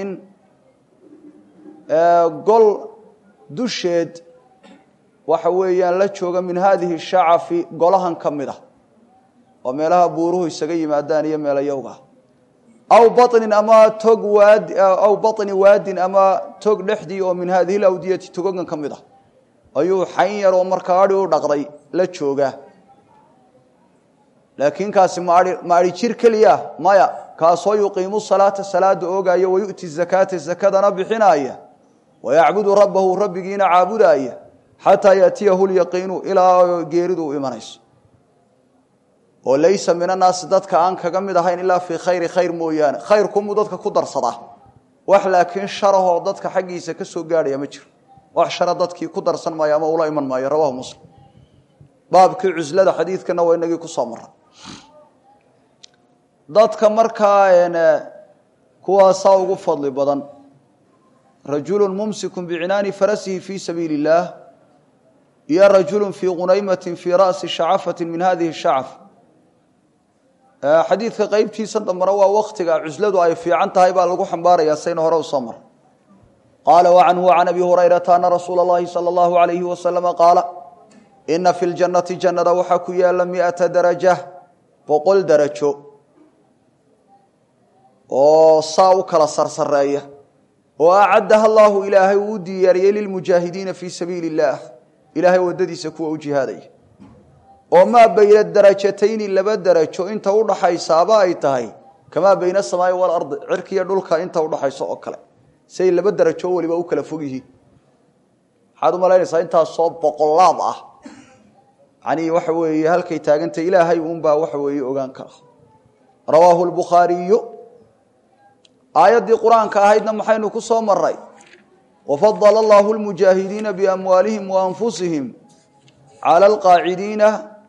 S1: قل دشيد وحويا لتشوغا من هذه الشعف قلها كمده وميلها بوروه يسقي معدانية ميلا يوغا أو بطن أما توق واد أو بطن واد أما توق لحدي ومن هذه الأودية توقن كمده أيو حير ومركاريو دقري لتشوغا لكن كاس ماري شركليا مايا كاسو يقيم الصلاة الصلاة أوغا ويؤتي الزكاة الزكاة نبحنايا ويعبد ربه ربكين عابدايا حتى يأتيه اليقين إلى جيرده إيمانيس وليس من الناس ضدك عنك جمدها إلا في خير خير مويان خيركم ضدك قدر صلاة ولكن شره ضدك حقي سكسو جاري مجر وحشر ضدك قدر صن ما يا مولا من ما يرواه مسلم بابك عزلة حديث كنا وإنك كصامر ضدك مركا أنا كوا صاوغ فضل بدن رجل ممسك بعنان فرسه في سبيل الله يا رجل في غنيمة في رأس شعفة من هذه الشعف حديث قيبتي سنة مروى وقتك عزلة أي في عنتها يبقى لقو حنبار يا سين هرو صمر قال وعنه عن أبي هريرة أن رسول الله صلى الله عليه وسلم قال إن في الجنة جنة وحكو يا لم مئة درجة وقل درجة وصاوك لصرصرية وأعدها الله إلهي ودي يري للمجاهدين في سبيل الله إلهي وددي سكوه جهادي وما بين الدرجتين اللي درجه انت ودخاي سابا اي تahay كما بين السماء والارض عركيا دولka inta u dhaxayso oo kale say laba darajo waliba u kala fogyihiin xad u malaynaysa inta soo boqolaad ah ani waxa weeye halkay taaganta ilaahay uun baa waxa weeye ogaan kara rawaahu al-bukhari aayadii quraanka ahaydna maxaynu ku soo maray وفضل الله المجاهدين بأموالهم وأنفسهم على القاعدين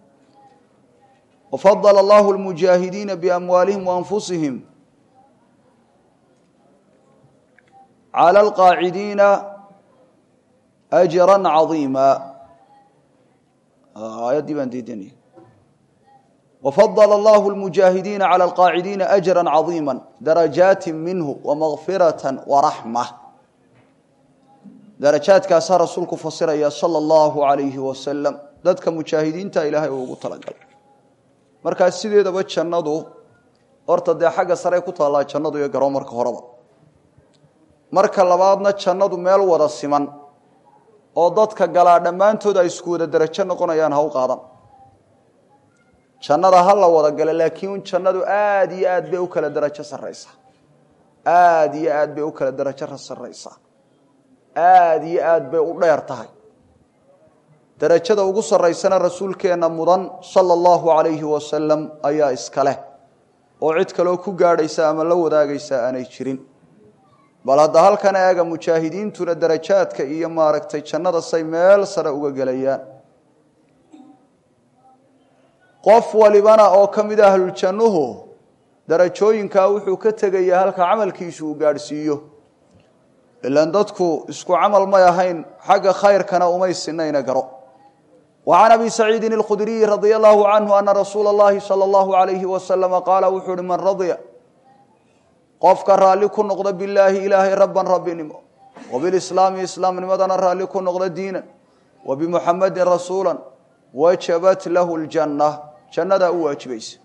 S1: وفضل الله المجاهدين بأموالهم وأنفسهم على القاعدين أجرا عظيما آيات دي بنديدني وفضل الله المجاهدين على القاعدين أجرا عظيما درجات منه ومغفرة ورحمة درجات كاسا رسولك فصير يا صلى الله عليه وسلم ذاتك مجاهدين تا إلهي وقتلقل marka sideedaba jannadu horta de xagga sare ku taala jannadu iyo garo marka horeba marka labaadna jannadu meel wada siman oo dadka gala dhamaantood ay isku wada darajo noqonayaan ha u qaadan jannada hal wada gala laakiin jannadu aad iyo aad bay u kala darajo sareysa aad iyo aad bay u kala darajo sareysa aad iyo aad bay u dheer tahay درجة ugu sareysana rasuulkeena mudan sallallahu alayhi wa sallam ayaa iskale oo cid kale ku gaadhaysa ama la wadaagaysa aanay jirin bal hada halkan ayaga mujaahidiintuna darajaadka iyo maaragtay jannada say meel sare uga galayaan qof walibana oo kamid ah ahlul jannuhu darajooyinka wuxuu ka tagayaa halka amalkiisu uu gaarsiiyo ilaan dadku isku amal ma yahayn xagga khayrkana uma isnayna garo وعن أبي سعيد الخدري رضي الله عنه أن رسول الله صلى الله عليه وسلم قال وحر من رضي قفك رالك نقضى بالله إله ربا رب نمو وبالإسلام إسلام نمدنا رالك نقضى دينا وبمحمد رسولا وجبت له الجنة جنة أواجبيس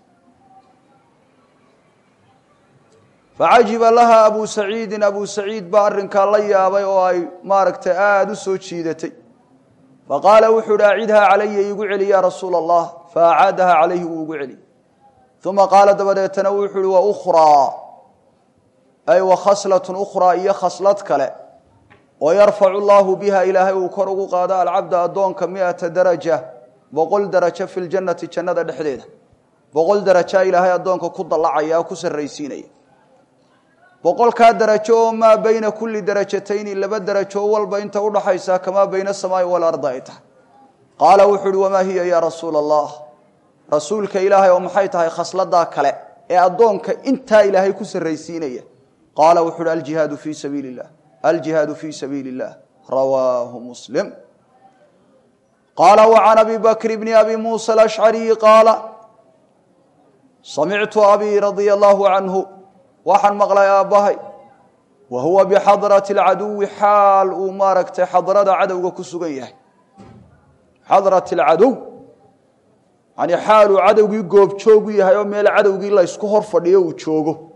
S1: فعجب لها أبو سعيد أبو سعيد بارن كالله أبي وأي مارك تآد سوشيدتي فقال وحد أعيدها علي يقول يا رسول الله فأعادها عليه ويقول ثم قال دبدا تنوح وأخرى أي وخصلة أخرى هي خصلتك لا ويرفع الله بها إلهي وكرغ قاداء العبد أدون كمئة درجة وقل درجة في الجنة جنة الحديدة وقل درجة إلهي أدون كقد الله عيا كسر ريسيني وقل كدرجة ما بين كل درجتين إلا بدرجة والبين تقول حيسا كما بين السماء والأرض إيتها قال وحد وما هي يا رسول الله رسولك إلهي ومحيطها خصلت ذاك لا أدونك أنت إلهي كسر ريسيني قال وحد الجهاد في سبيل الله الجهاد في سبيل الله رواه مسلم قال وعن أبي بكر بن أبي موسى الأشعري قال سمعت أبي رضي الله عنه وحن مغلى يا أباهي وهو بحضرة العدو حال وماركت حضرة عدو كسوغيه حضرة العدو يعني حال عدو يقوب تشوغيه يوم يلا عدو الله يسكهر فديه وتشوغه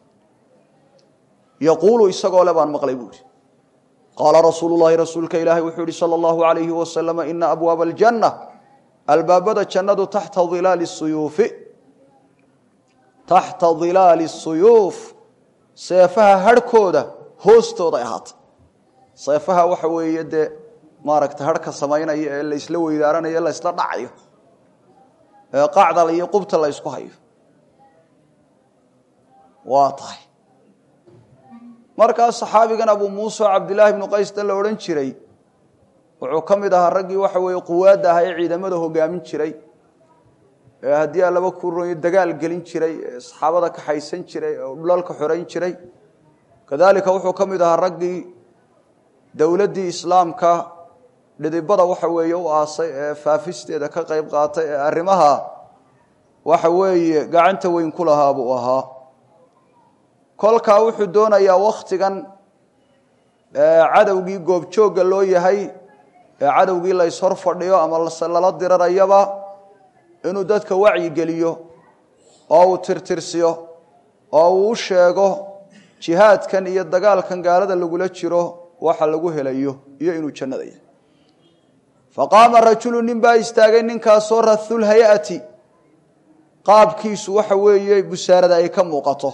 S1: يقول إسقى لبان مغلبوت قال رسول الله رسولك إلهي وحوري صلى الله عليه وسلم إن أبواب الجنة الباب الجنة تحت ظلال السيوف تحت ظلال السيوف سيفها هركوده هوستو ضيهات seefaha waxa weeye dee maaragtay harka samaynaya ee la isla weydaaranaya la isla dhacayo ee qacda iyo qubta la isku hayo waa tahay markaa saxaabigan abu muusa cabdilaahi ibnu qays dan la odhan jiray wuxuu ka mid ahaa raggii waxa weeye quwaadda ahaa ee ciidamada hogaamin jiray ee haddii aan laba kuroyo dagaal gelin jiray ee saxaabada ka haysan jiray oo dhulalka xorayn jiray kadaalika wuxuu ka mid ahaa raggii dowladdii islaamka dhidibada waxa weeye u aasay ee faafisteeda ka qayb qaatay ee arrimaha waxa weeye gacanta weyn ku lahaa buu ahaa kolkaa wuxuu doonayaa wakhtigan cadowgii goobjoogga loo yahay ee cadowgii la ishor fadhiyo ama lala dirarayaba inuu dadka wacyi geliyo oo uu tirtirsiyo oo uu u sheego jihaadkan iyo dagaalkan gaalada lagula jiro waxa lagu helayo iyo inuu jannada yahay faqaama rajulu nin baa istaagay ninkaasoo rathul hayati qaabkiisu waxa weeye busaarada ay ka muuqato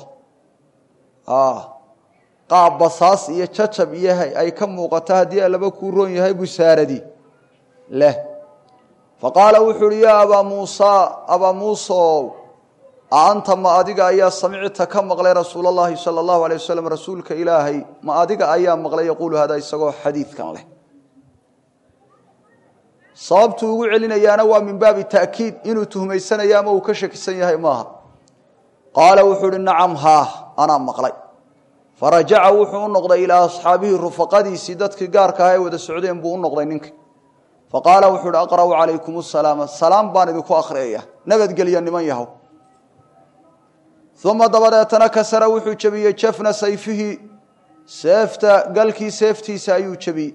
S1: qaab basaas iyo jajab iyo ay ka muuqato haddii laba kuu roon yahay busaaradii leh faqaala wuxuu uhi yaa abaa muusa abaa muusow aanta ma adiga ayaa samicta ka maqlay rasuul allahi sala allahu alay wasalam rasuulka ilaahay ma adiga ayaa maqlay yaquulu hada isagoo xadiidkan leh sababtuu ugu celinayaana waa min baabi ta'kiid inuu tuhmaysanayo ama uu ka shakisan yahay maaha qaala wuxuu uhi nacam haa anaa maqlay farajaca wuxuu u noqday ilaa asxaabihi rufaqadiisii dadkii gaarka aha ee wada socdeen buu u noqday ninkii faqaala wuxuu uhi aqra'u calaykum asalaama salaam baan idinku akhriyaya nabadgelya niman yahow uma dabadeetana kasara wuxuu jebiyey jafna sayfihi seefta galkii seeftiisa ayuu jebiyey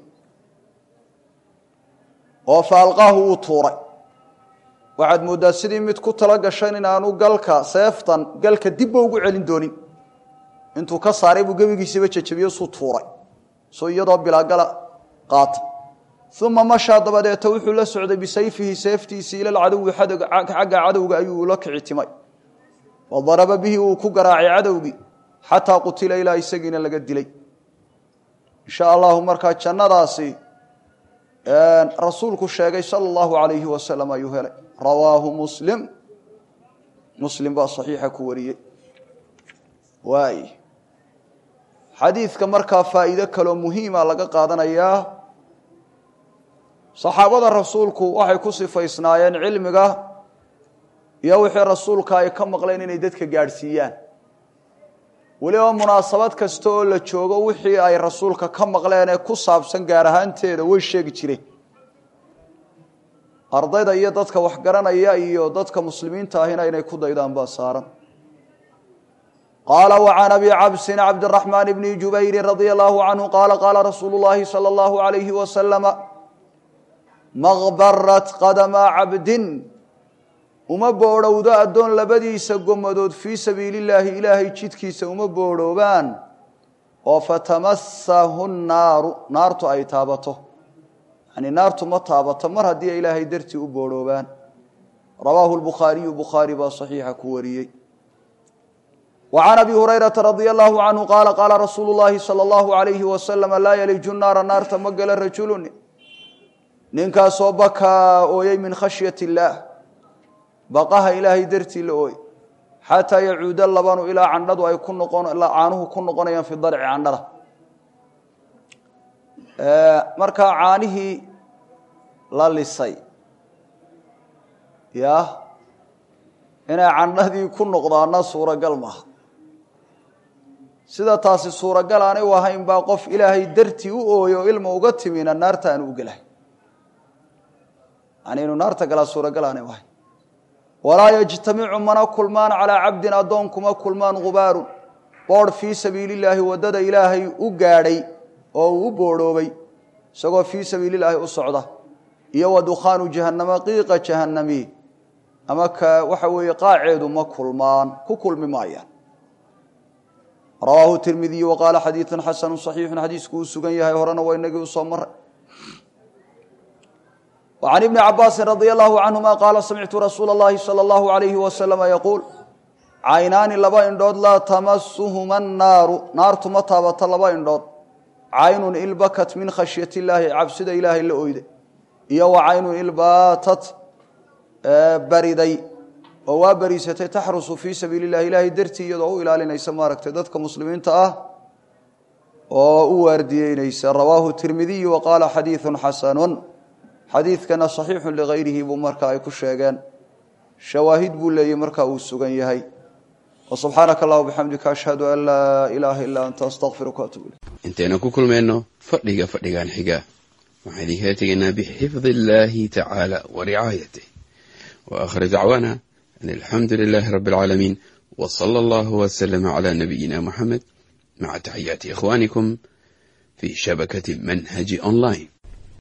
S1: oo faalqaahu uu tuuray waxaad mooddaa sidii mid ku tala gashan inaanu galka seeftan galka dibba ugu celin doonin intuu ka saaray buu gebigiisiiba jejebiye suu tuuray soo iyadoo bilaagala qaata uma mashaa dabadeeta wuxuu la socday bisayfihi seeftiisii ila alcadowi xagga cadowga ayuu ula kici timay wadaraba bihi uu ku garaacay cadowgii xataa qutila ilaa isagiina laga dilay insha allahu markaa jannadaasi rasuulku sheegay sala allahu alayhi wasalam ayuu helay rawaahu muslim muslim baa saxiixa ku wariyey waay xadiidka markaa faa'iido kaloo muhiima laga qaadanayaa saxaabada rasuulku waxay ku sifaysnaayeen cilmiga iyo wixii rasuulka ay ka maqleen inay dadka gaadhsiiyaan weliba munaasabad kasta oo la joogo wixii ay rasuulka ka maqleen ee ku saabsan gaar ahaanteeda way sheegi jireen ardayda iyo dadka wax garanaya iyo dadka muslimiinta ahina inay ku daydaan baa saaran qaala wacan abi cabsin cabdiraxmaan bni jubayrin radia allahu canhu qaala qaala rasuulu llahi sala allahu alayhi wasalama maqbarat qadama cabdin uma boodhowdo addoon labadiisa gomadood fii sabiili illaahi ilaahay jidkiisa uma boodhoobaan oo fatamasahu naaru naartu ay taabato yani naartu ma taabato mar haddii ay ilaahay dartii u boodhoobaan rawaahu lbukhaariyu bukhaari baa saxiixa ku wariyey wa can abi hurayrata radia allahu canhu qaala qaala rasuulu llahi sala allahu alayhi wasalama laa yaliju naara naarta ma gala rajulun ninkaasoo bakaa ooyey min khashyati illaah baqaha ilaahay dartii la ooy xataa yacuuda labanu ilaa candhadu ay ku noqon caanuhu ku noqonayaan fi darci candhada markaa caanihii la lisay ya inay candhadii ku noqdaana suuragal maaha sida taasi suuragal aanay u ahayn baa qof ilaahay dartii u ooyo o ilma uga timina naarta aanu u gelahay yani inuu naarta galaa suuragal aanay u ahayn walaa yajtamicu mana kulmaan calaa cabdin addoon kuma kulmaan gubaarun boodh fii sabiili illaahi waddada ilaahay u gaadhay oo uu u boodhoobay isagoo fii sabiili illaahi u socda iyo wa dukhaanu jahannama qiiqa jahannami ama ka waxa weeye qaaceedu ma kulmaan ku kulmi maayaan rawaahu tirmidiyu wa qaala xadiidun xasanu saxiixun xadiisku uu sugan yahay horena waa inagii u soo maray وعن ابن عباس رضي الله عنهما قال سمعت رسول الله صلى الله عليه وسلم يقول عينان لبا اندود لا تمسهما النار نار تمتابت لبا اندود caynun ilbakat min khashyati illaahi cabsida ilaahay la oyday iyo wa caynun ilbaatat bariday oo waa bariisatay taxrusu fii sabiili illahi ilaahay dartii iyadoo u ilaalinaysa maaragtay dadka muslimiinta ah oo u waardiyeynaysa rawaahu tirmidiyu wa qaala xadiidun xasanun xadiidkana saxiixun ligayrihi buu marka ay ku sheegeen shawaahid buu leeyay marka uu sugan yahay وسبحانك اللهم وبحمدك أشهد أن لا إله إلا أنت أستغفرك وأتوب إليك.
S2: انتنا كل منه فدغ فدغان حيغا waxaan idin heetaynaa bixifdi illaahi tacaala wa ricaayatih wa aakhir dacwaana an alxamdu lilaahi rabbi alcaalamiin wa sala allahu wasalama calaa nabiyina muxamed maca taxiyaati ikhwaanikum fii shabakati manhaji online.